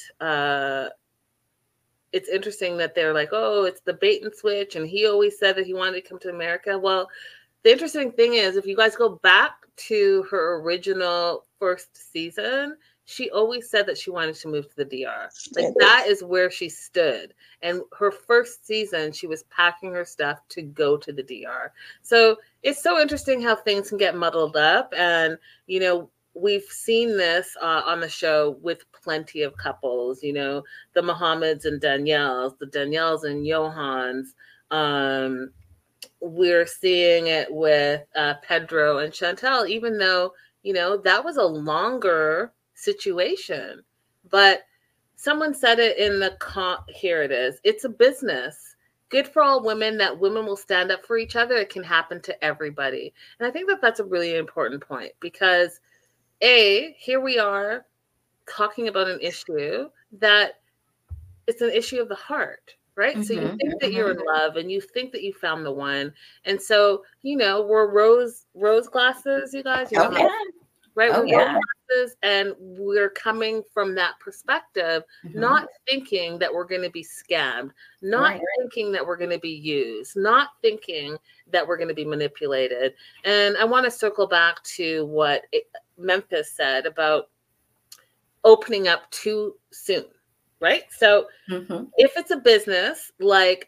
it's interesting that they're like, oh, it's the bait and switch. And he always said that he wanted to come to America. Well, the interesting thing is, if you guys go back to her original first season, she always said that she wanted to move to the DR. Like, that is where she stood. And her first season, she was packing her stuff to go to the DR. So it's so interesting how things can get muddled up. And, you know, we've seen this on the show with plenty of couples, you know, the Mohammeds and Danielles, the Danielles and Johans. We're seeing it with Pedro and Chantel, even though, you know, that was a longer situation. But someone said it in the here it is. It's a business. Good for all women, that women will stand up for each other. It can happen to everybody. And I think that that's a really important point, because here we are talking about an issue that it's an issue of the heart, right? So you think that you're in love and you think that you found the one. And so, you know, we're rose glasses, you guys, you know, right? We're rose glasses, and we're coming from that perspective, not thinking that we're going to be scammed, not thinking that we're going to be used, not thinking that we're going to be manipulated. And I want to circle back to what Memphis said about opening up too soon, right? So if it's a business, like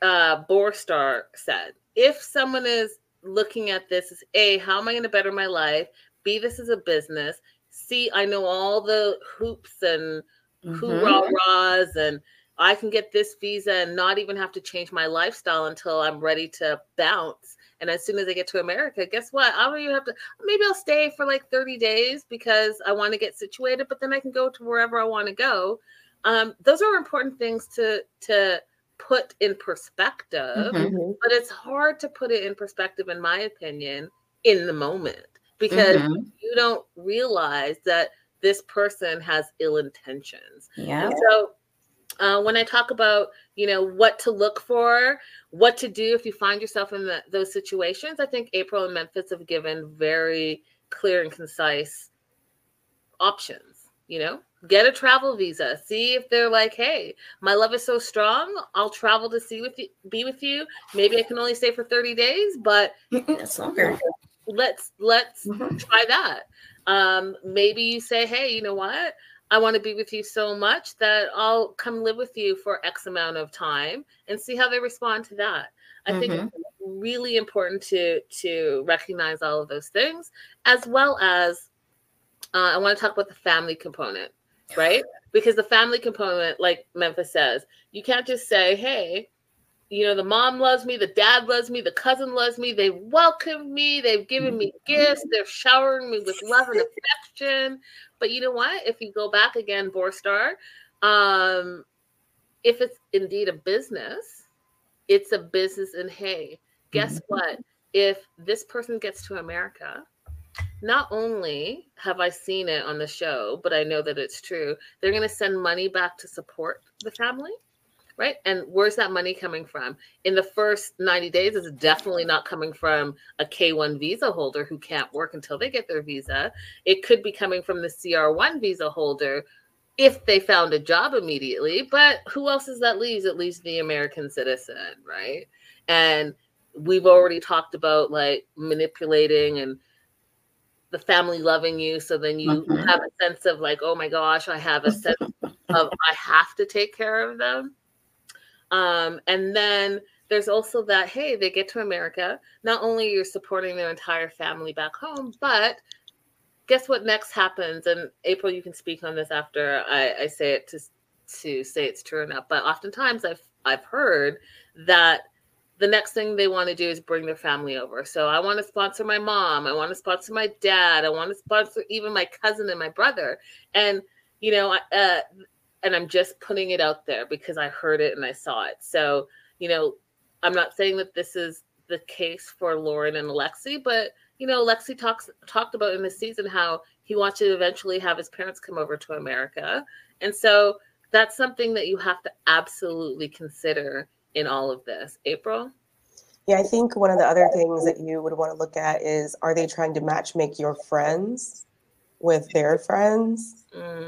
Borstar said, if someone is looking at this as how am I going to better my life? be this as a business. See, I know all the hoops and hoorah-rahs, and I can get this visa and not even have to change my lifestyle until I'm ready to bounce. And as soon as I get to America, guess what? I don't even have to, maybe I'll stay for like 30 days because I want to get situated, but then I can go to wherever I want to go. Those are important things to put in perspective, but it's hard to put it in perspective, in my opinion, in the moment, because you don't realize that this person has ill intentions. Yeah. So when I talk about, what to look for, what to do if you find yourself in those situations, I think April and Memphis have given very clear and concise options. Get a travel visa. See if they're like, hey, my love is so strong, I'll travel to be with you. Maybe I can only stay for 30 days, but that's longer. Let's try that. Maybe you say, hey, you know what? I want to be with you so much that I'll come live with you for X amount of time, and see how they respond to that. I think it's really important to recognize all of those things, as well as I want to talk about the family component, right? Because the family component, like Memphis says, you can't just say, hey, the mom loves me, the dad loves me, the cousin loves me, they welcome me, they've given me gifts, they're showering me with love and affection. But you know what? If you go back again, Borstar, if it's indeed a business, it's a business. And hey, guess what? If this person gets to America, not only have I seen it on the show, but I know that it's true, they're going to send money back to support the family. Right. And where's that money coming from? In the first 90 days, it's definitely not coming from a K-1 visa holder who can't work until they get their visa. It could be coming from the CR1 visa holder if they found a job immediately. But who else does that leave? It leaves the American citizen. Right. And we've already talked about like manipulating and the family loving you. So then you have a sense of like, oh my gosh, I have a sense of I have to take care of them. And then there's also that, hey, they get to America. Not only you're supporting their entire family back home, but guess what next happens? And April, you can speak on this after I say it to say it's true or not. But oftentimes I've heard that the next thing they want to do is bring their family over. So I want to sponsor my mom. I want to sponsor my dad. I want to sponsor even my cousin and my brother. And, and I'm just putting it out there because I heard it and I saw it. So, I'm not saying that this is the case for Lauren and Alexi, but, Alexi talked about in this season how he wants to eventually have his parents come over to America. And so that's something that you have to absolutely consider in all of this. April? Yeah, I think one of the other things that you would want to look at is, are they trying to match make your friends with their friends?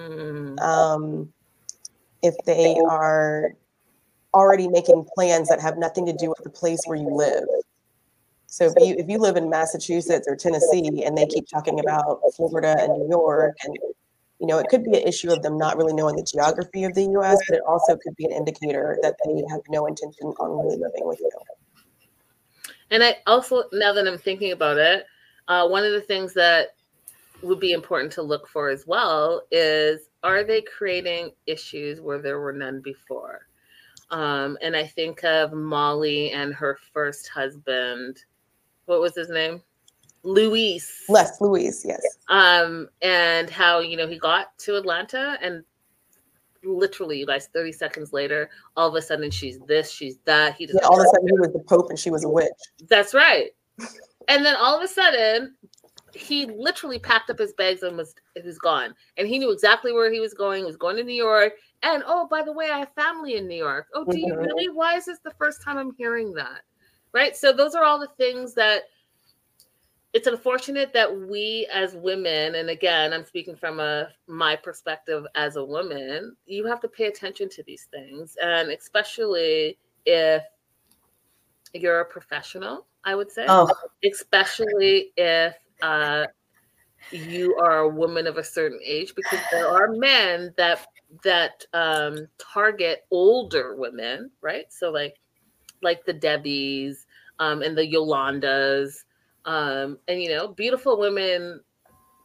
If they are already making plans that have nothing to do with the place where you live. So if you live in Massachusetts or Tennessee and they keep talking about Florida and New York, and it could be an issue of them not really knowing the geography of the US, but it also could be an indicator that they have no intention on really living with you. And I also, now that I'm thinking about it, one of the things that would be important to look for as well is, are they creating issues where there were none before? And I think of Molly and her first husband. What was his name? Luis. Luis, yes. And how, he got to Atlanta and literally, you guys, 30 seconds later, all of a sudden she's this, she's that. All of a sudden he was the Pope and she was a witch. That's right. And then all of a sudden, he literally packed up his bags and was gone. And he knew exactly where he was going. He was going to New York. And, oh, by the way, I have family in New York. Oh, do you really? Why is this the first time I'm hearing that? Right? So those are all the things that it's unfortunate that we as women, and again, I'm speaking from my perspective as a woman, you have to pay attention to these things. And especially if you're a professional, I would say, especially if you are a woman of a certain age, because there are men that target older women, right? So like the Debbies and the Yolandas, and beautiful women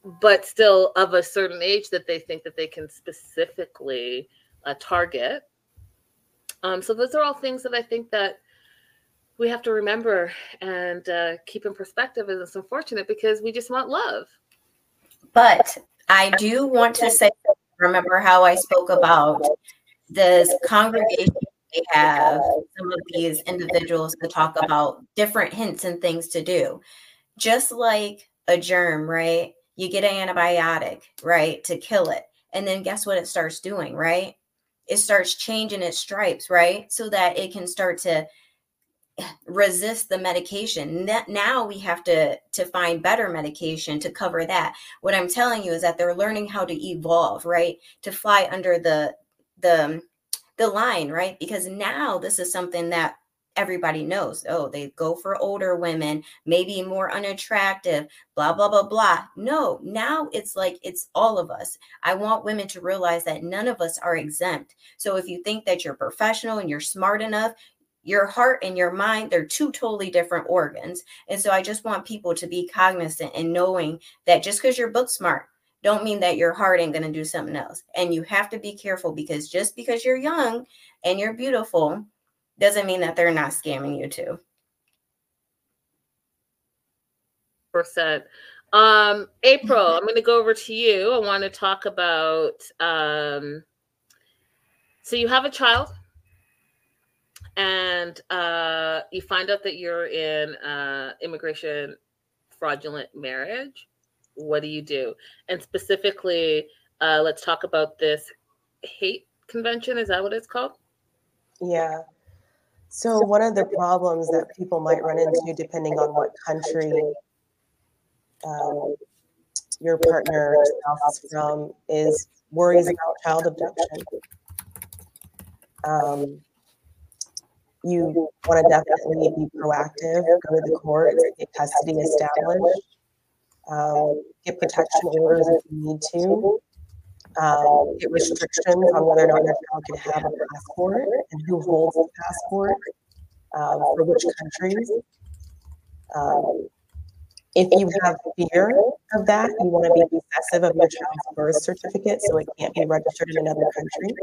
but still of a certain age that they think that they can specifically target. So those are all things that I think that we have to remember and keep in perspective. And it's unfortunate because we just want love. But I do want to say, remember how I spoke about this congregation? They have some of these individuals to talk about different hints and things to do. Just like a germ, right? You get an antibiotic, right, to kill it. And then guess what it starts doing, right? It starts changing its stripes, right? So that it can start to resist the medication. Now we have to find better medication to cover that. What I'm telling you is that they're learning how to evolve, right? To fly under the line, right? Because now this is something that everybody knows. Oh, they go for older women, maybe more unattractive, blah, blah, blah, blah. No, now it's like, it's all of us. I want women to realize that none of us are exempt. So if you think that you're professional and you're smart enough, your heart and your mind, they're two totally different organs. And so I just want people to be cognizant and knowing that just because you're book smart, don't mean that your heart ain't going to do something else. And you have to be careful, because just because you're young and you're beautiful doesn't mean that they're not scamming you too. %. April, I'm going to go over to you. I want to talk about, so you have a child and you find out that you're in immigration fraudulent marriage. What do you do? And specifically, let's talk about this hate convention. Is that what it's called? Yeah. So one of the problems that people might run into, depending on what country your partner or spouse is from, is worries about child abduction. You want to definitely be proactive, go to the courts, get custody established, get protection orders if you need to, get restrictions on whether or not your child can have a passport and who holds the passport, for which countries. If you have fear of that, you want to be possessive of your child's birth certificate so it can't be registered in another country.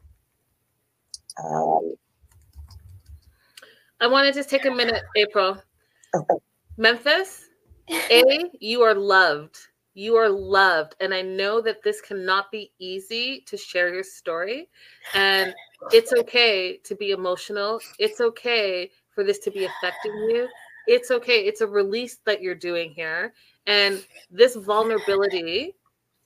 I want to just take a minute, April. Okay. Memphis, you are loved. You are loved. And I know that this cannot be easy to share your story. And it's okay to be emotional. It's okay for this to be affecting you. It's okay. It's a release that you're doing here. And this vulnerability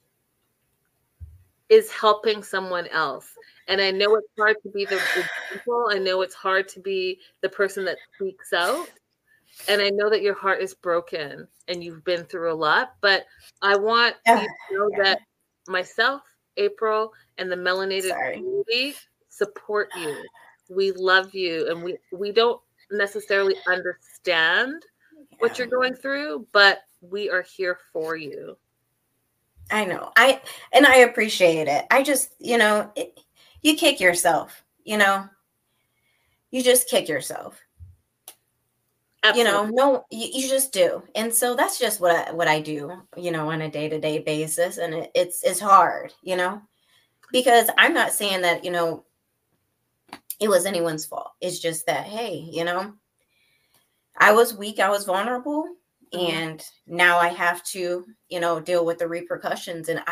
is helping someone else. And I know it's hard to be the example. I know it's hard to be the person that speaks out. And I know that your heart is broken and you've been through a lot. But I want you to know that myself, April, and the melanated community support you. We love you. And we don't necessarily understand what you're going through, but we are here for you. I know. I appreciate it. I just, you kick yourself, you just kick yourself. Absolutely. You just do. And so that's just what I do, on a day-to-day basis. And it's hard, because I'm not saying that, it was anyone's fault. It's just that, hey, I was weak, I was vulnerable, and now I have to, deal with the repercussions. And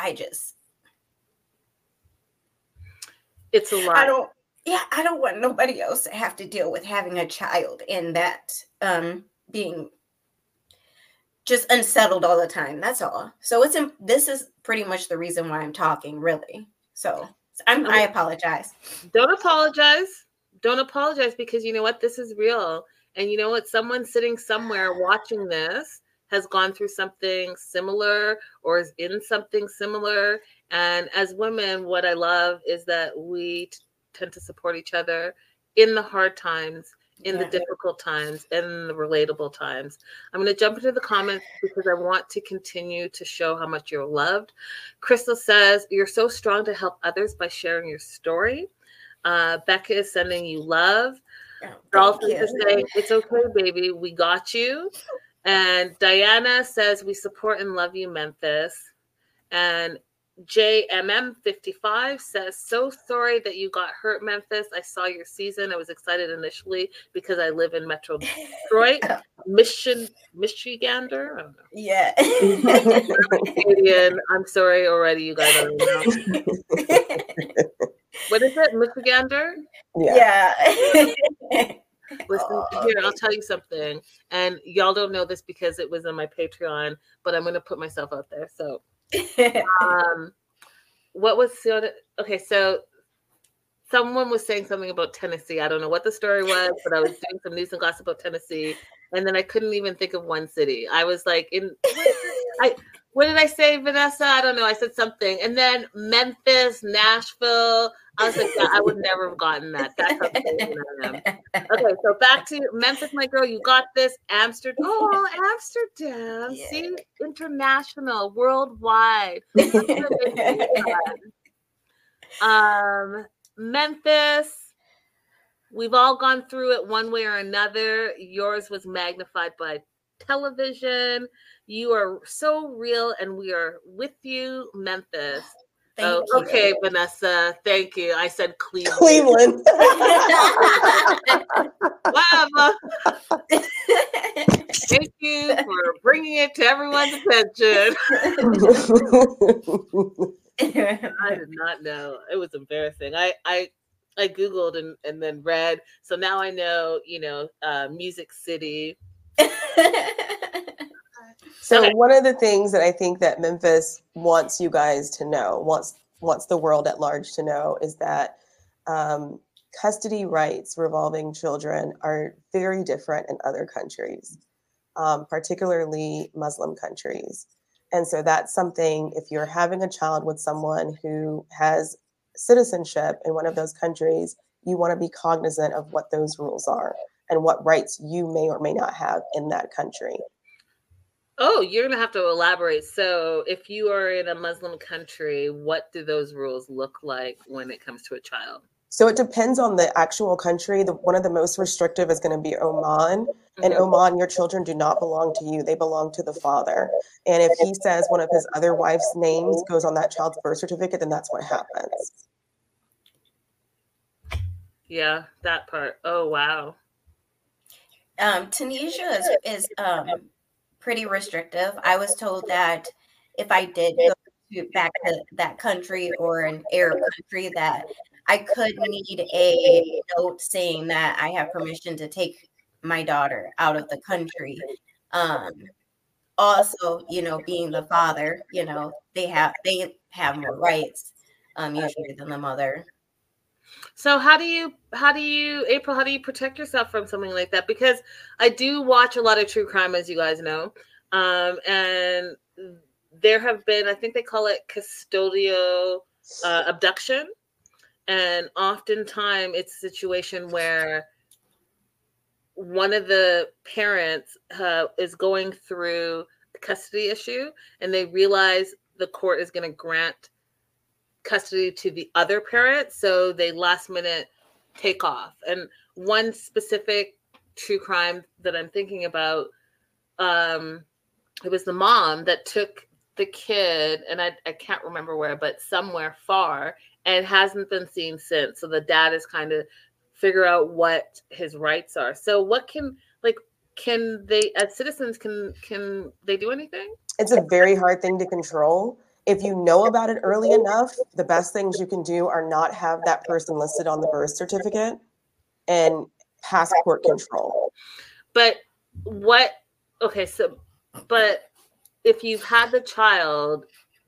it's a lot. I don't want nobody else to have to deal with having a child and that being just unsettled all the time. That's all. So this is pretty much the reason why I'm talking, really. So I apologize. Don't apologize. Don't apologize, because you know what? This is real. And you know what? Someone sitting somewhere watching this has gone through something similar or is in something similar. And as women, what I love is that we tend to support each other in the hard times, in the difficult times, and the relatable times. I'm going to jump into the comments because I want to continue to show how much you're loved. Crystal says, you're so strong to help others by sharing your story. Becca is sending you love. Dolphin is saying, it's okay, baby. We got you. And Diana says, we support and love you, Memphis. And JMM55 says, so sorry that you got hurt, Memphis. I saw your season. I was excited initially because I live in Metro Detroit. Michigander? I don't know. Yeah. Canadian. I'm sorry already, you guys don't know. What is it? Michigander? Yeah. Listen, here, I'll tell you something. And y'all don't know this because it was on my Patreon, but I'm going to put myself out there. So, what was the other? Okay, so someone was saying something about Tennessee. I don't know what the story was, but I was doing some news and gossip about Tennessee, and then I couldn't even think of one city. I was like, what did I say, Vanessa? I don't know. I said something, and then Memphis, Nashville. I was like, yeah, I would never have gotten that. That's how crazy I am. Okay, so back to Memphis, my girl. You got this. Amsterdam. Oh, Amsterdam. Yeah. See, international, worldwide. Memphis. We've all gone through it one way or another. Yours was magnified by television. You are so real, and we are with you, Memphis. Thank you. Okay, Vanessa. Thank you. I said Cleveland. Wow. Thank you for bringing it to everyone's attention. I did not know. It was embarrassing. I Googled and then read. So now I know, Music City. So one of the things that I think that Memphis wants you guys to know, wants the world at large to know, is that custody rights revolving children are very different in other countries, particularly Muslim countries. And so that's something, if you're having a child with someone who has citizenship in one of those countries, you want to be cognizant of what those rules are and what rights you may or may not have in that country. Oh, you're going to have to elaborate. So if you are in a Muslim country, what do those rules look like when it comes to a child? So it depends on the actual country. One of the most restrictive is going to be Oman. Mm-hmm. In Oman, your children do not belong to you. They belong to the father. And if he says one of his other wife's names goes on that child's birth certificate, then that's what happens. Yeah, that part. Oh, wow. Tunisia is pretty restrictive. I was told that if I did go back to that country or an Arab country, that I could need a note saying that I have permission to take my daughter out of the country. Also, being the father, they have more rights usually than the mother. So how do you, April, how do you protect yourself from something like that? Because I do watch a lot of true crime, as you guys know. And there have been, I think they call it custodial abduction. And oftentimes it's a situation where one of the parents is going through a custody issue, and they realize the court is going to grant custody to the other parent, so they last minute take off. And one specific true crime that I'm thinking about, it was the mom that took the kid, and I can't remember where, but somewhere far, and hasn't been seen since. So the dad is kind of figure out what his rights are. So what can they, as citizens, can they do anything? It's a very hard thing to control. If you know about it early enough, the best things you can do are not have that person listed on the birth certificate and passport control. But if you've had the child,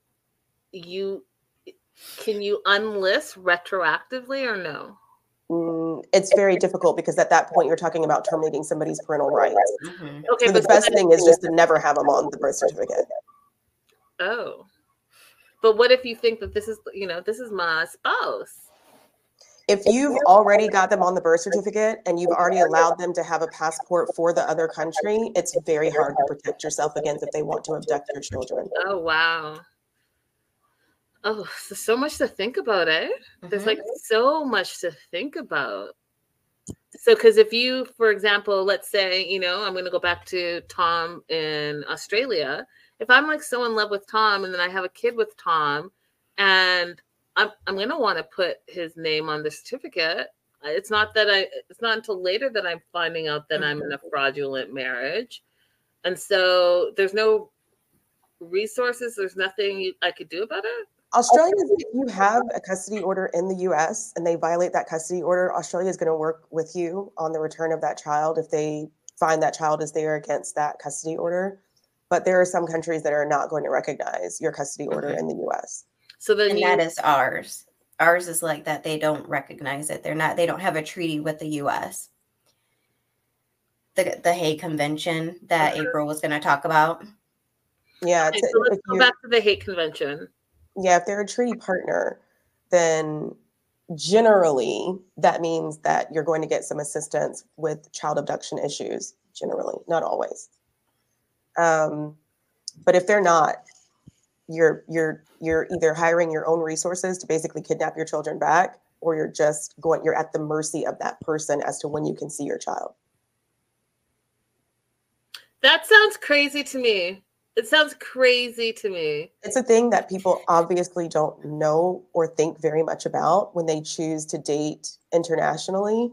can you unlist retroactively or no? It's very difficult because at that point you're talking about terminating somebody's parental rights. Mm-hmm. Okay, so the best thing is just to never have them on the birth certificate. Oh. But what if you think that this is my spouse? If you've already got them on the birth certificate and you've already allowed them to have a passport for the other country, it's very hard to protect yourself against if they want to abduct your children. Oh, wow. Oh, so much to think about, eh? Mm-hmm. There's so much to think about. So, because if you, for example, let's say, you know, I'm going to go back to Tom in Australia. If I'm like so in love with Tom and then I have a kid with Tom and I'm going to want to put his name on the certificate. It's not until later that I'm finding out that I'm in a fraudulent marriage. And so there's no resources. There's nothing I could do about it. Australia, if you have a custody order in the US and they violate that custody order, Australia is going to work with you on the return of that child if they find that child is there against that custody order. But there are some countries that are not going to recognize your custody order in the US. So then that is ours. Ours is like that. They don't recognize it. They don't have a treaty with the US. The Hague Convention that April was going to talk about. Yeah. Okay, so let's go back to the Hague Convention. Yeah, if they're a treaty partner, then generally that means that you're going to get some assistance with child abduction issues, generally, not always. But if they're not, you're either hiring your own resources to basically kidnap your children back, or you're at the mercy of that person as to when you can see your child. That sounds crazy to me. It sounds crazy to me. It's a thing that people obviously don't know or think very much about when they choose to date internationally.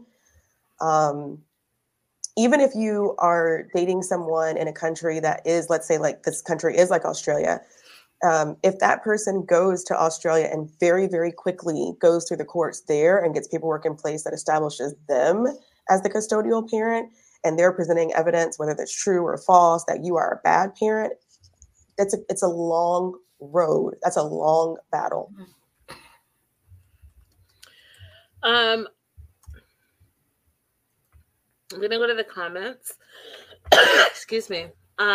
Even if you are dating someone in a country that is, let's say, like this country is like Australia, if that person goes to Australia and very, very quickly goes through the courts there and gets paperwork in place that establishes them as the custodial parent, and they're presenting evidence, whether that's true or false, that you are a bad parent, it's a long road. That's a long battle. I'm going to go to the comments. Excuse me.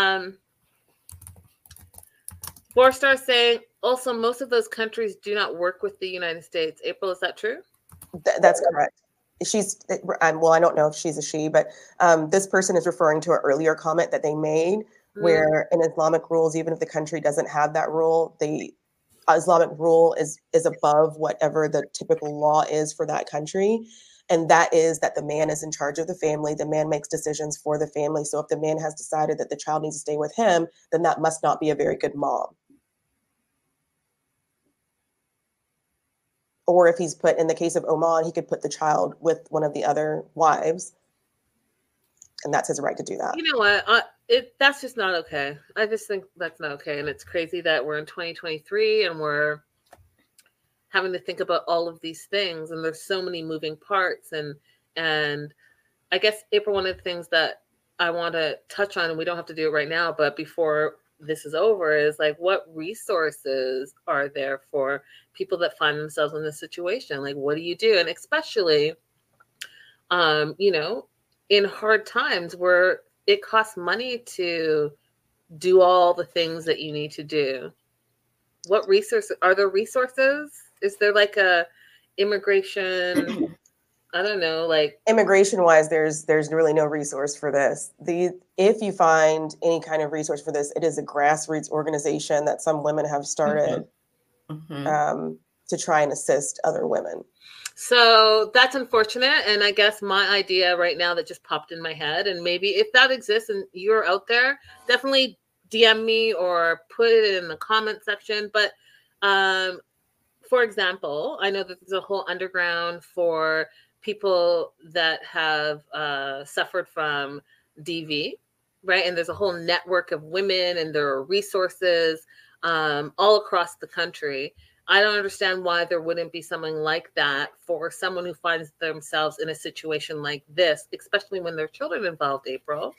4-star saying, also, most of those countries do not work with the United States. April, is that true? That's correct. Well, I don't know if she's a she, but this person is referring to an earlier comment that they made where in Islamic rules, even if the country doesn't have that rule, the Islamic rule is above whatever the typical law is for that country. And that is that the man is in charge of the family. The man makes decisions for the family. So if the man has decided that the child needs to stay with him, then that must not be a very good mom. Or if he's put, in the case of Oman, he could put the child with one of the other wives. And that's his right to do that. You know what? That's just not okay. I just think that's not okay. And it's crazy that we're in 2023 and we're having to think about all of these things. And there's so many moving parts. And I guess, April, one of the things that I want to touch on, and we don't have to do it right now, but before this is over, is like, what resources are there for people that find themselves in this situation? Like, what do you do? And especially, you know, in hard times where it costs money to do all the things that you need to do. What resources are there? Resources? Is there like a immigration? I don't know, like immigration wise, there's really no resource for this. If you find any kind of resource for this, it is a grassroots organization that some women have started to try and assist other women. So that's unfortunate. And I guess my idea right now that just popped in my head, and maybe if that exists and you're out there, definitely DM me or put it in the comment section. But for example, I know that there's a whole underground for people that have suffered from DV, right? And there's a whole network of women, and there are resources all across the country. I don't understand why there wouldn't be something like that for someone who finds themselves in a situation like this, especially when there are children involved, April.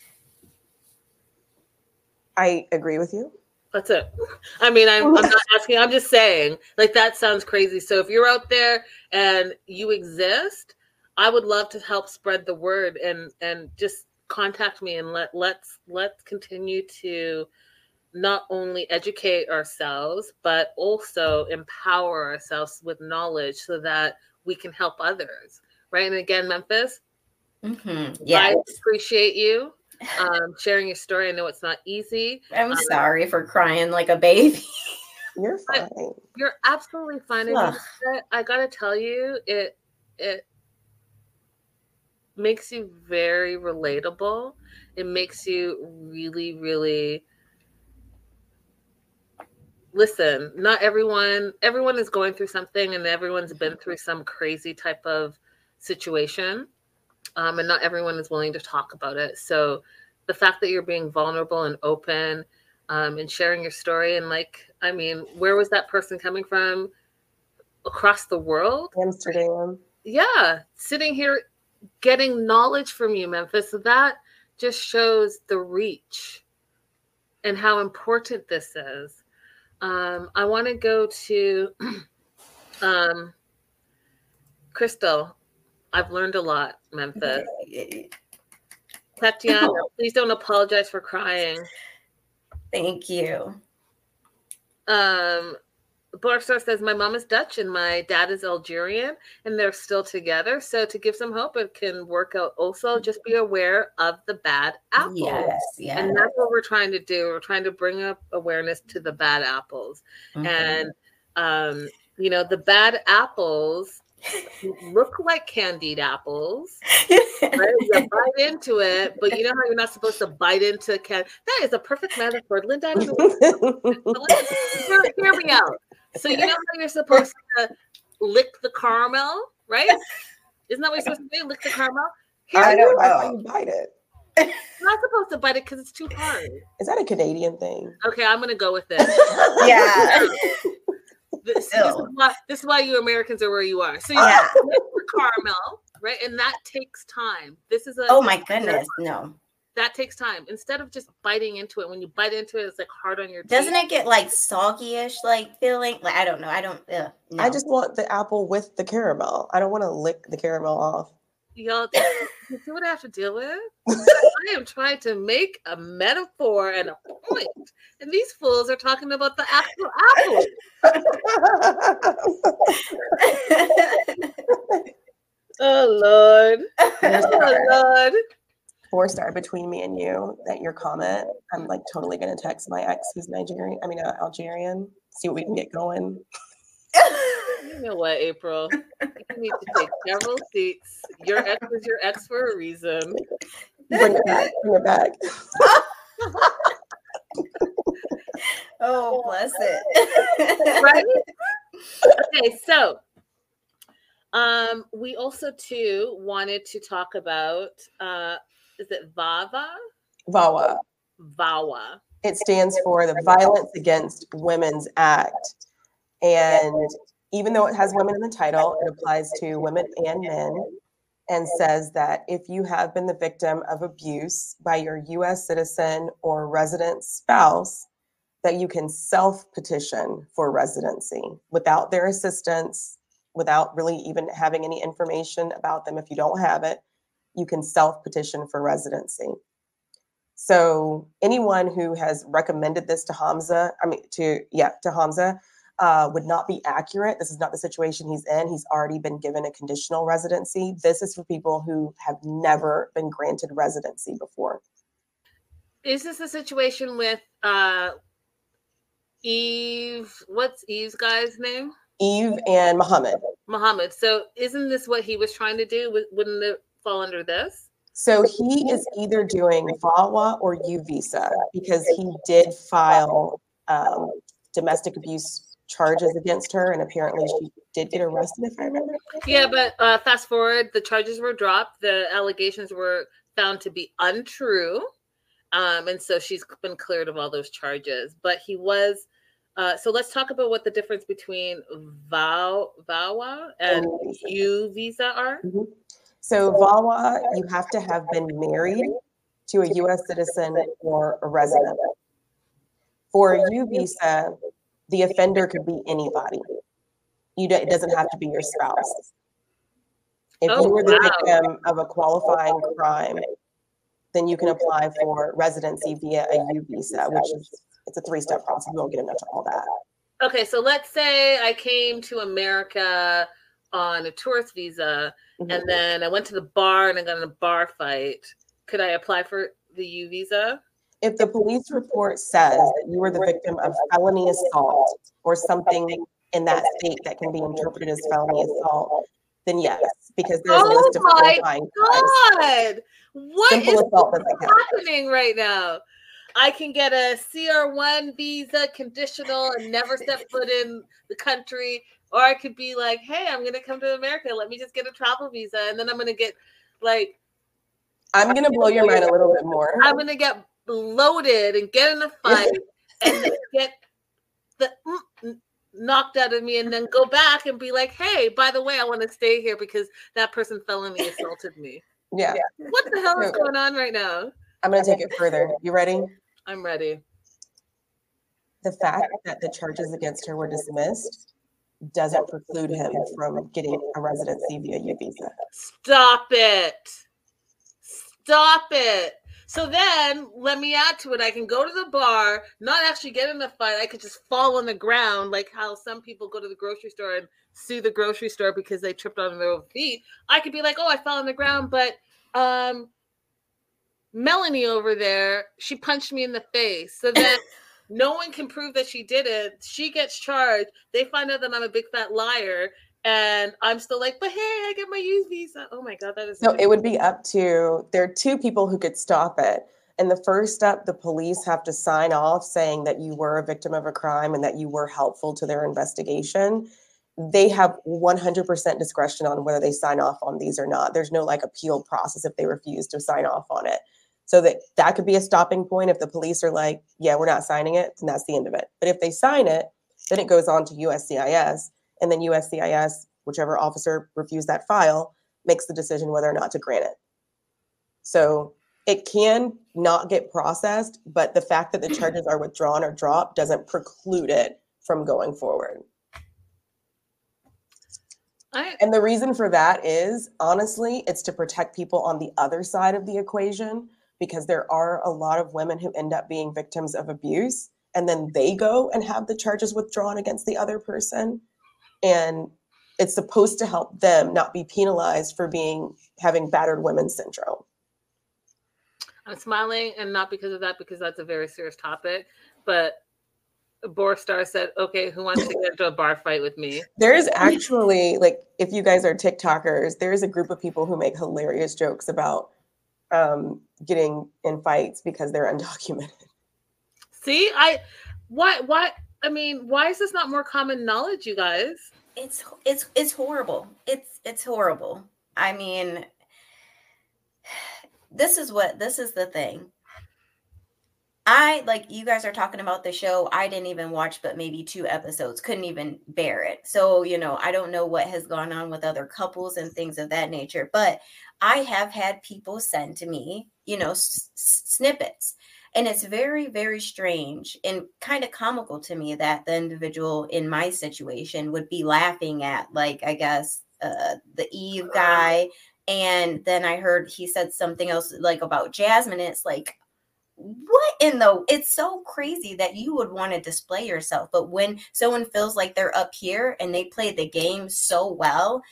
I agree with you. That's it. I mean, I'm not asking, I'm just saying, like, that sounds crazy. So if you're out there and you exist, I would love to help spread the word, and just contact me, and let's continue to not only educate ourselves, but also empower ourselves with knowledge so that we can help others. Right. And again, Memphis, I appreciate you sharing your story. I know it's not easy. I'm sorry for crying like a baby. You're fine. You're absolutely fine. I got to tell you, it makes you very relatable. It makes you really, really listen. Not everyone is going through something, and everyone's been through some crazy type of situation. And not everyone is willing to talk about it. So the fact that you're being vulnerable and open, and sharing your story, and where was that person coming from? Across the world? Amsterdam. Yeah. Sitting here getting knowledge from you, Memphis. So that just shows the reach and how important this is. I want to go to Crystal. I've learned a lot, Memphis. Tatiana, please don't apologize for crying. Thank you. Borstar says, my mom is Dutch and my dad is Algerian, and they're still together. So to give some hope, it can work out also. Just be aware of the bad apples. Yes. And that's what we're trying to do. We're trying to bring up awareness to the bad apples. Mm-hmm. And, the bad apples look like candied apples. Right? You bite into it, but you know how you're not supposed to bite into candy? That is a perfect metaphor. Linda, hear me out. So you know how you're supposed to lick the caramel, right? Isn't that what you're supposed to do? Lick the caramel? I don't know how you bite it. You're not supposed to bite it because it's too hard. Is that a Canadian thing? Okay, I'm going to go with it. Yeah. This is why you Americans are where you are. So you have to lick the caramel, right? And that takes time. Oh my goodness, no. That takes time. Instead of just biting into it, when you bite into it, it's like hard on your teeth. Doesn't it get like soggy-ish feeling? Like, I don't know. No. I just want the apple with the caramel. I don't want to lick the caramel off. Y'all, you see what I have to deal with? I am trying to make a metaphor and a point. And these fools are talking about the actual apple. Oh, Lord. Oh, Lord. 4-star between me and you, that your comment, I'm totally going to text my ex who's Algerian, see what we can get going. You know what, April? You need to take several seats. Your ex is your ex for a reason. Bring it back. Oh, bless it. Right? Okay, so we also too wanted to talk about is it VAWA? VAWA. It stands for the Violence Against Women's Act. And even though it has women in the title, it applies to women and men, and says that if you have been the victim of abuse by your U.S. citizen or resident spouse, that you can self-petition for residency without their assistance, without really even having any information about them. If you don't have it, you can self-petition for residency. So anyone who has recommended this to Hamza, would not be accurate. This is not the situation he's in. He's already been given a conditional residency. This is for people who have never been granted residency before. Is this a situation with Eve? What's Eve's guy's name? Eve and Muhammad. Muhammad. So isn't this what he was trying to do? Wouldn't it fall under this? So he is either doing VAWA or U visa because he did file domestic abuse charges against her, and apparently she did get arrested, if I remember correctly. Yeah, but fast forward, the charges were dropped. The allegations were found to be untrue. And so she's been cleared of all those charges. But he was, so let's talk about what the difference between VAWA and U visa are. Mm-hmm. So VAWA, you have to have been married to a U.S. citizen or a resident. For a U visa, the offender could be anybody. It doesn't have to be your spouse. If you were the victim of a qualifying crime, then you can apply for residency via a U visa, it's a 3-step process. We won't get into all that. Okay, so let's say I came to America on a tourist visa, and then I went to the bar and I got in a bar fight. Could I apply for the U visa? If the police report says that you were the victim of felony assault or something in that state that can be interpreted as felony assault, then yes, because there's a Oh list of my qualifying crimes. God. What Simple is assault doesn't count. happening right now? I can get a CR1 visa, conditional, and never step foot in the country. Or I could be like, hey, I'm going to come to America. Let me just get a travel visa. And then I'm going to get like, I'm going to blow your mind a little bit more. I'm going to get loaded and get in a fight and then get the knocked out of me and then go back and be like, hey, by the way, I want to stay here because that person felony assaulted me. Yeah. What the hell is going on right now? I'm going to take it further. You ready? I'm ready. The fact that the charges against her were dismissed doesn't preclude him from getting a residency via U visa. Stop it. Stop it. So then let me add to it. I can go to the bar, not actually get in a fight. I could just fall on the ground, like how some people go to the grocery store and sue the grocery store because they tripped on their own feet. I could be like, oh, I fell on the ground, but Melanie over there, she punched me in the face. So then no one can prove that she did it. She gets charged. They find out that I'm a big fat liar. And I'm still like, but hey, I get my U visa. Oh my God, that is so. It would be up to, there are two people who could stop it. And the first step, the police have to sign off saying that you were a victim of a crime and that you were helpful to their investigation. They have 100% discretion on whether they sign off on these or not. There's no like appeal process if they refuse to sign off on it. So that could be a stopping point. If the police are like, yeah, we're not signing it, then that's the end of it. But if they sign it, then it goes on to USCIS. And then USCIS, whichever officer reviews that file, makes the decision whether or not to grant it. So it can not get processed, but the fact that the charges are withdrawn or dropped doesn't preclude it from going forward. And the reason for that is, honestly, it's to protect people on the other side of the equation, because there are a lot of women who end up being victims of abuse, and then they go and have the charges withdrawn against the other person. And it's supposed to help them not be penalized for having battered women syndrome. I'm smiling, and not because of that, because that's a very serious topic. But Boris Star said, okay, who wants to get into a bar fight with me? There's actually, like, if you guys are TikTokers, there's a group of people who make hilarious jokes about getting in fights because they're undocumented. See, why is this not more common knowledge, you guys? It's horrible. It's horrible. I mean, this is the thing. Like, you guys are talking about the show. I didn't even watch but maybe 2 episodes, couldn't even bear it. So, I don't know what has gone on with other couples and things of that nature, but I have had people send to me, snippets. And it's very, very strange and kind of comical to me that the individual in my situation would be laughing at, like, I guess, the Eve guy. And then I heard he said something else like about Jasmine. And it's like, it's so crazy that you would want to display yourself. But when someone feels like they're up here and they play the game so well,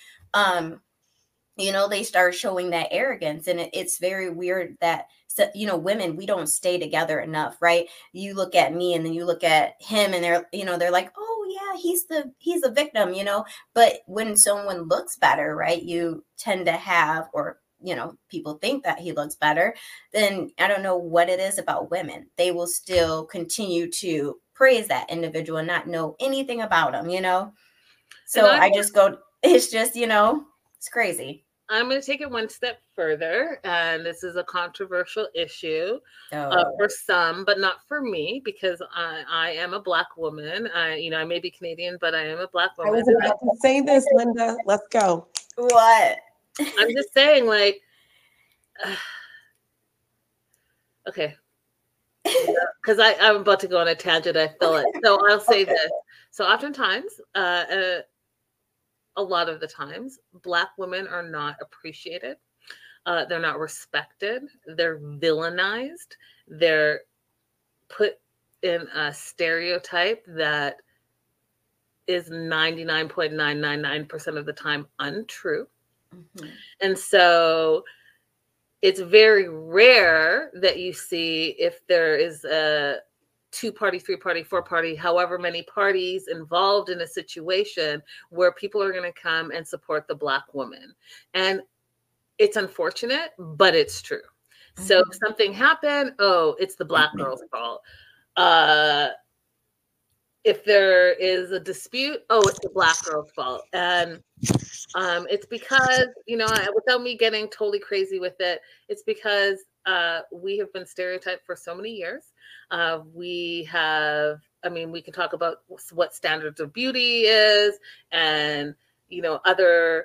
they start showing that arrogance. And it's very weird that, women, we don't stay together enough, right? You look at me and then you look at him and they're like, oh yeah, he's a victim, but when someone looks better, right, you tend to have, or people think that he looks better, then I don't know what it is about women. They will still continue to praise that individual and not know anything about him, So I just go, it's just, it's crazy. I'm going to take it one step further, and this is a controversial issue for some, but not for me, because I am a Black woman. I may be Canadian, but I am a Black woman. I was about to say this, Linda. Let's go. What? I'm just saying, like, okay, because I'm about to go on a tangent. I feel it. So I'll say this. So oftentimes, a lot of the times, Black women are not appreciated. They're not respected. They're villainized. They're put in a stereotype that is 99.999% of the time untrue. Mm-hmm. And so it's very rare that you see, if there is a 2-party, 3-party, 4-party, however many parties involved in a situation where people are going to come and support the Black woman. And it's unfortunate, but it's true. So if something happened, oh, it's the Black girl's fault. If there is a dispute, oh, it's the Black girl's fault. And it's because, without me getting totally crazy with it, it's because we have been stereotyped for so many years. We can talk about what standards of beauty is and, other...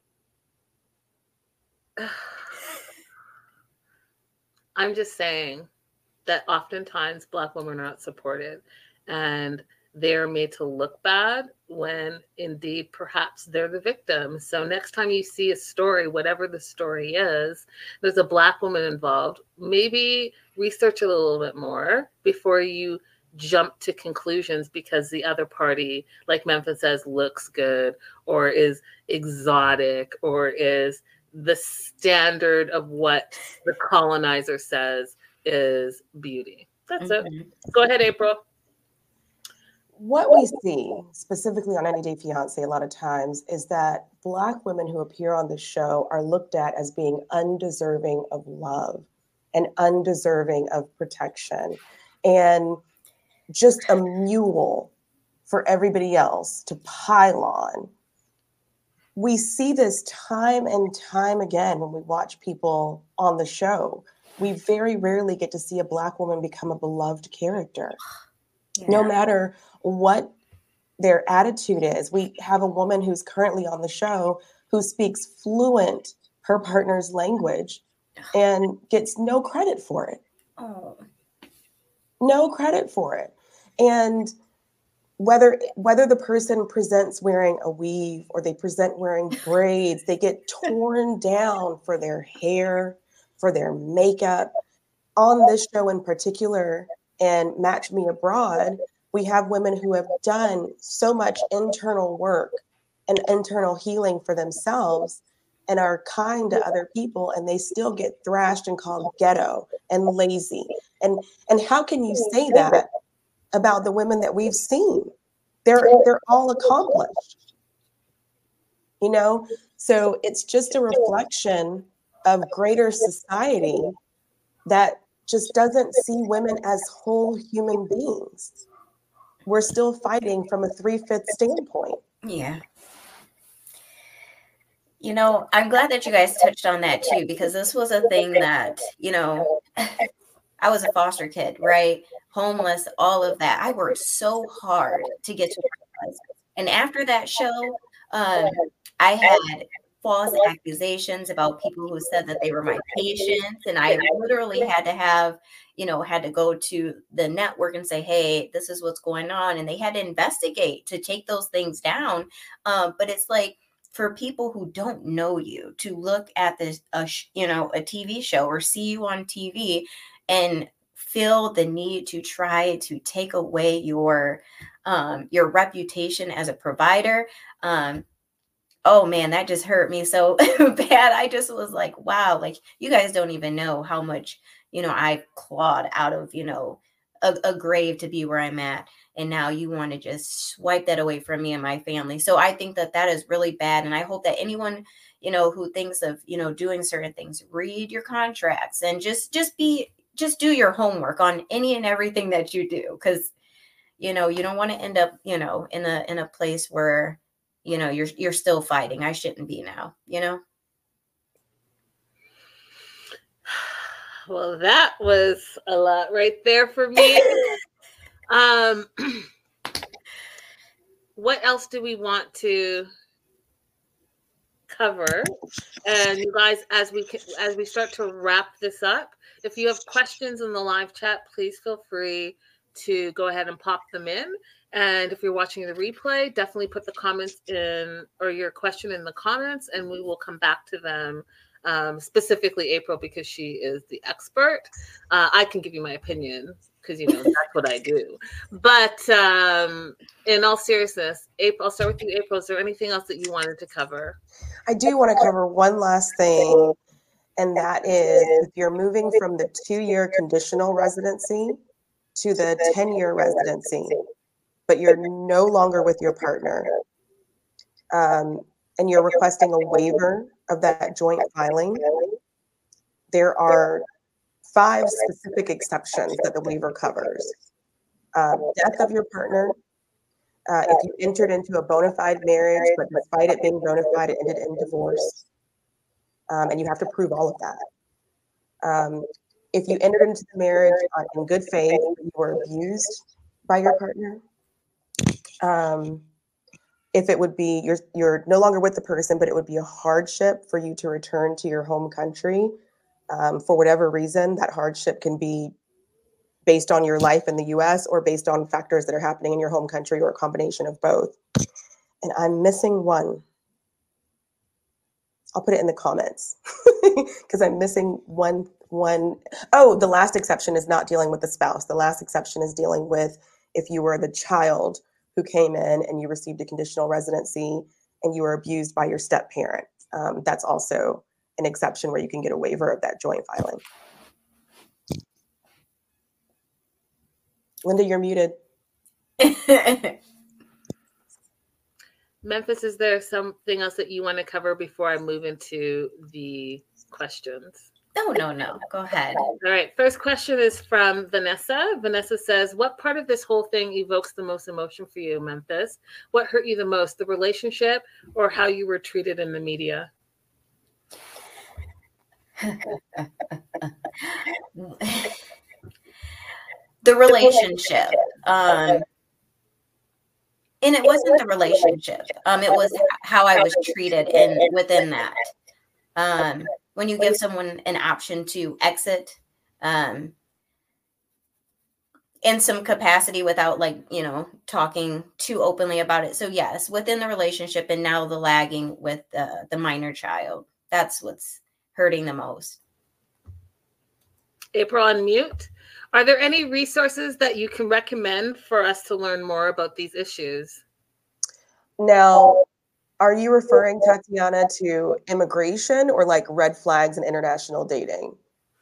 I'm just saying that oftentimes Black women are not supported, and they're made to look bad when indeed perhaps they're the victim. So next time you see a story, whatever the story is, there's a Black woman involved, maybe research it a little bit more before you jump to conclusions because the other party, like Memphis says, looks good or is exotic or is the standard of what the colonizer says is beauty. That's it. Go ahead, April. What we see specifically on 90 Day Fiancé a lot of times is that Black women who appear on the show are looked at as being undeserving of love and undeserving of protection and just a mule for everybody else to pile on. We see this time and time again when we watch people on the show. We very rarely get to see a Black woman become a beloved character. Yeah. No matter what their attitude is. We have a woman who's currently on the show who speaks fluent her partner's language and gets no credit for it. Oh. No credit for it. And whether the person presents wearing a weave or they present wearing braids, they get torn down for their hair, for their makeup. On this show in particular, and Match Me Abroad, we have women who have done so much internal work and internal healing for themselves and are kind to other people, and they still get thrashed and called ghetto and lazy. And how can you say that about the women that we've seen? They're all accomplished, So it's just a reflection of greater society that just doesn't see women as whole human beings. We're still fighting from a 3/5 standpoint. Yeah. I'm glad that you guys touched on that too, because this was a thing that, I was a foster kid, right? Homeless, all of that. I worked so hard to get to where I was. And after that show, I had false accusations about people who said that they were my patients. And I literally had to had to go to the network and say, hey, this is what's going on. And they had to investigate to take those things down. But it's like, for people who don't know you to look at this, a TV show or see you on TV and feel the need to try to take away your reputation as a provider. Oh man, that just hurt me so bad. I just was like, wow, like you guys don't even know how much, I clawed out of, a grave to be where I'm at. And now you want to just swipe that away from me and my family. So I think that is really bad. And I hope that anyone, who thinks of, doing certain things, read your contracts and just do your homework on any and everything that you do. Cause, you don't want to end up, in a place where, you're still fighting. I shouldn't be now, Well, that was a lot right there for me. What else do we want to cover? And you guys, as we start to wrap this up, if you have questions in the live chat, please feel free to go ahead and pop them in. And if you're watching the replay, definitely put the comments in or your question in the comments, and we will come back to them. Specifically April, because she is the expert. I can give you my opinion because that's what I do. But in all seriousness, April, I'll start with you, April. Is there anything else that you wanted to cover? I do want to cover one last thing, and that is if you're moving from the 2-year conditional residency to the 10-year residency, but you're no longer with your partner, and you're requesting a waiver of that joint filing, there are 5 specific exceptions that the waiver covers. Death of your partner, if you entered into a bona fide marriage, but despite it being bona fide, it ended in divorce, and you have to prove all of that. If you entered into the marriage in good faith, but you were abused by your partner, if it would be you're no longer with the person, but it would be a hardship for you to return to your home country for whatever reason. That hardship can be based on your life in the US or based on factors that are happening in your home country or a combination of both. And I'm missing one. I'll put it in the comments because I'm missing one. Oh, the last exception is not dealing with the spouse. The last exception is dealing with if you were the child who came in and you received a conditional residency and you were abused by your step parent. That's also an exception where you can get a waiver of that joint filing. Linda, you're muted. Memphis, is there something else that you want to cover before I move into the questions? No. Go ahead. All right. First question is from Vanessa. Vanessa says, what part of this whole thing evokes the most emotion for you, Memphis? What hurt you the most, the relationship or how you were treated in the media? The relationship. And it wasn't the relationship. It was how I was treated within that. When you give someone an option to exit in some capacity without talking too openly about it. So yes, within the relationship and now the lagging with the minor child, that's what's hurting the most. April, unmute. Are there any resources that you can recommend for us to learn more about these issues? Now, are you referring, Tatiana, to immigration or like red flags and international dating?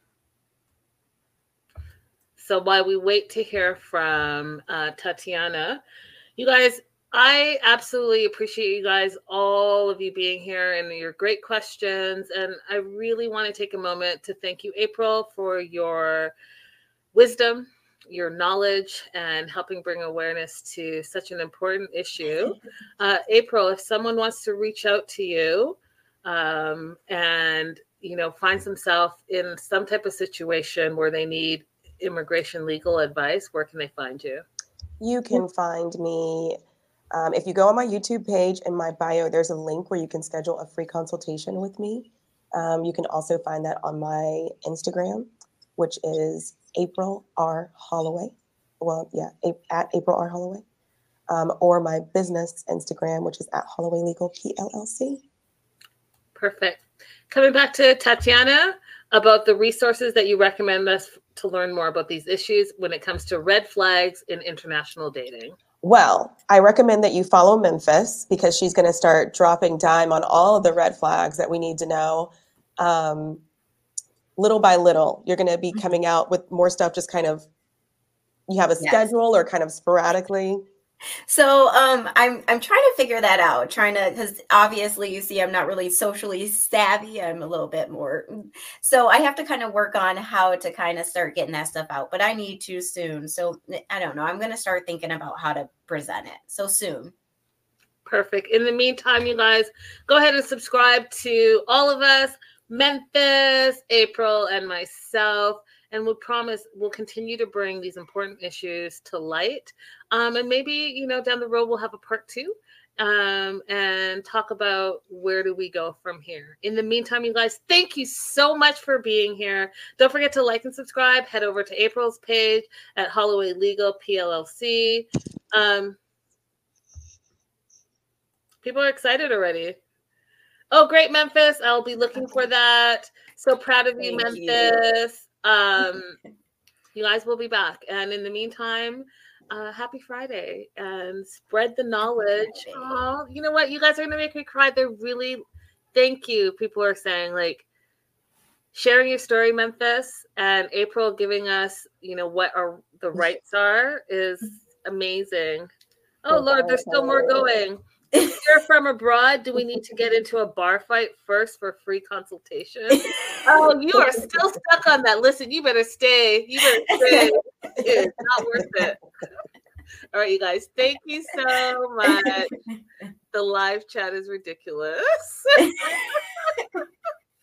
So while we wait to hear from Tatiana, you guys, I absolutely appreciate you guys, all of you being here and your great questions. And I really want to take a moment to thank you, April, for your wisdom, your knowledge, and helping bring awareness to such an important issue. April, if someone wants to reach out to you and finds themselves in some type of situation where they need immigration legal advice, where can they find you? You can find me if you go on my YouTube page. In my bio, there's a link where you can schedule a free consultation with me. You can also find that on my Instagram, which is April R. Holloway. Well, yeah, at April R. Holloway. Or my business Instagram, which is at Holloway Legal PLLC. Perfect. Coming back to Tatiana about the resources that you recommend us to learn more about these issues when it comes to red flags in international dating. Well, I recommend that you follow Memphis because she's going to start dropping dime on all of the red flags that we need to know. Little by little, you're going to be coming out with more stuff, just kind of, you have a schedule or kind of sporadically. So I'm trying to figure that out, because obviously you see I'm not really socially savvy. I'm a little bit more. So I have to kind of work on how to kind of start getting that stuff out, but I need to soon. So I don't know. I'm going to start thinking about how to present it. So soon. Perfect. In the meantime, you guys, go ahead and subscribe to all of us, Memphis, April, and myself. And we promise we'll continue to bring these important issues to light. And maybe, down the road, we'll have a part 2 and talk about where do we go from here. In the meantime, you guys, thank you so much for being here. Don't forget to like and subscribe. Head over to April's page at Holloway Legal PLLC. People are excited already. Oh, great, Memphis. I'll be looking for that. So proud of you, Memphis. You guys will be back. And in the meantime, happy Friday and spread the knowledge. Oh, you know what? You guys are going to make me cry. They're really, thank you. People are saying sharing your story, Memphis, and April giving us, what the rights are is amazing. Oh, Lord, there's still more going. If you're from abroad, do we need to get into a bar fight first for free consultation? Oh, you are still stuck on that. Listen, you better stay. It's not worth it. All right, you guys, thank you so much. The live chat is ridiculous.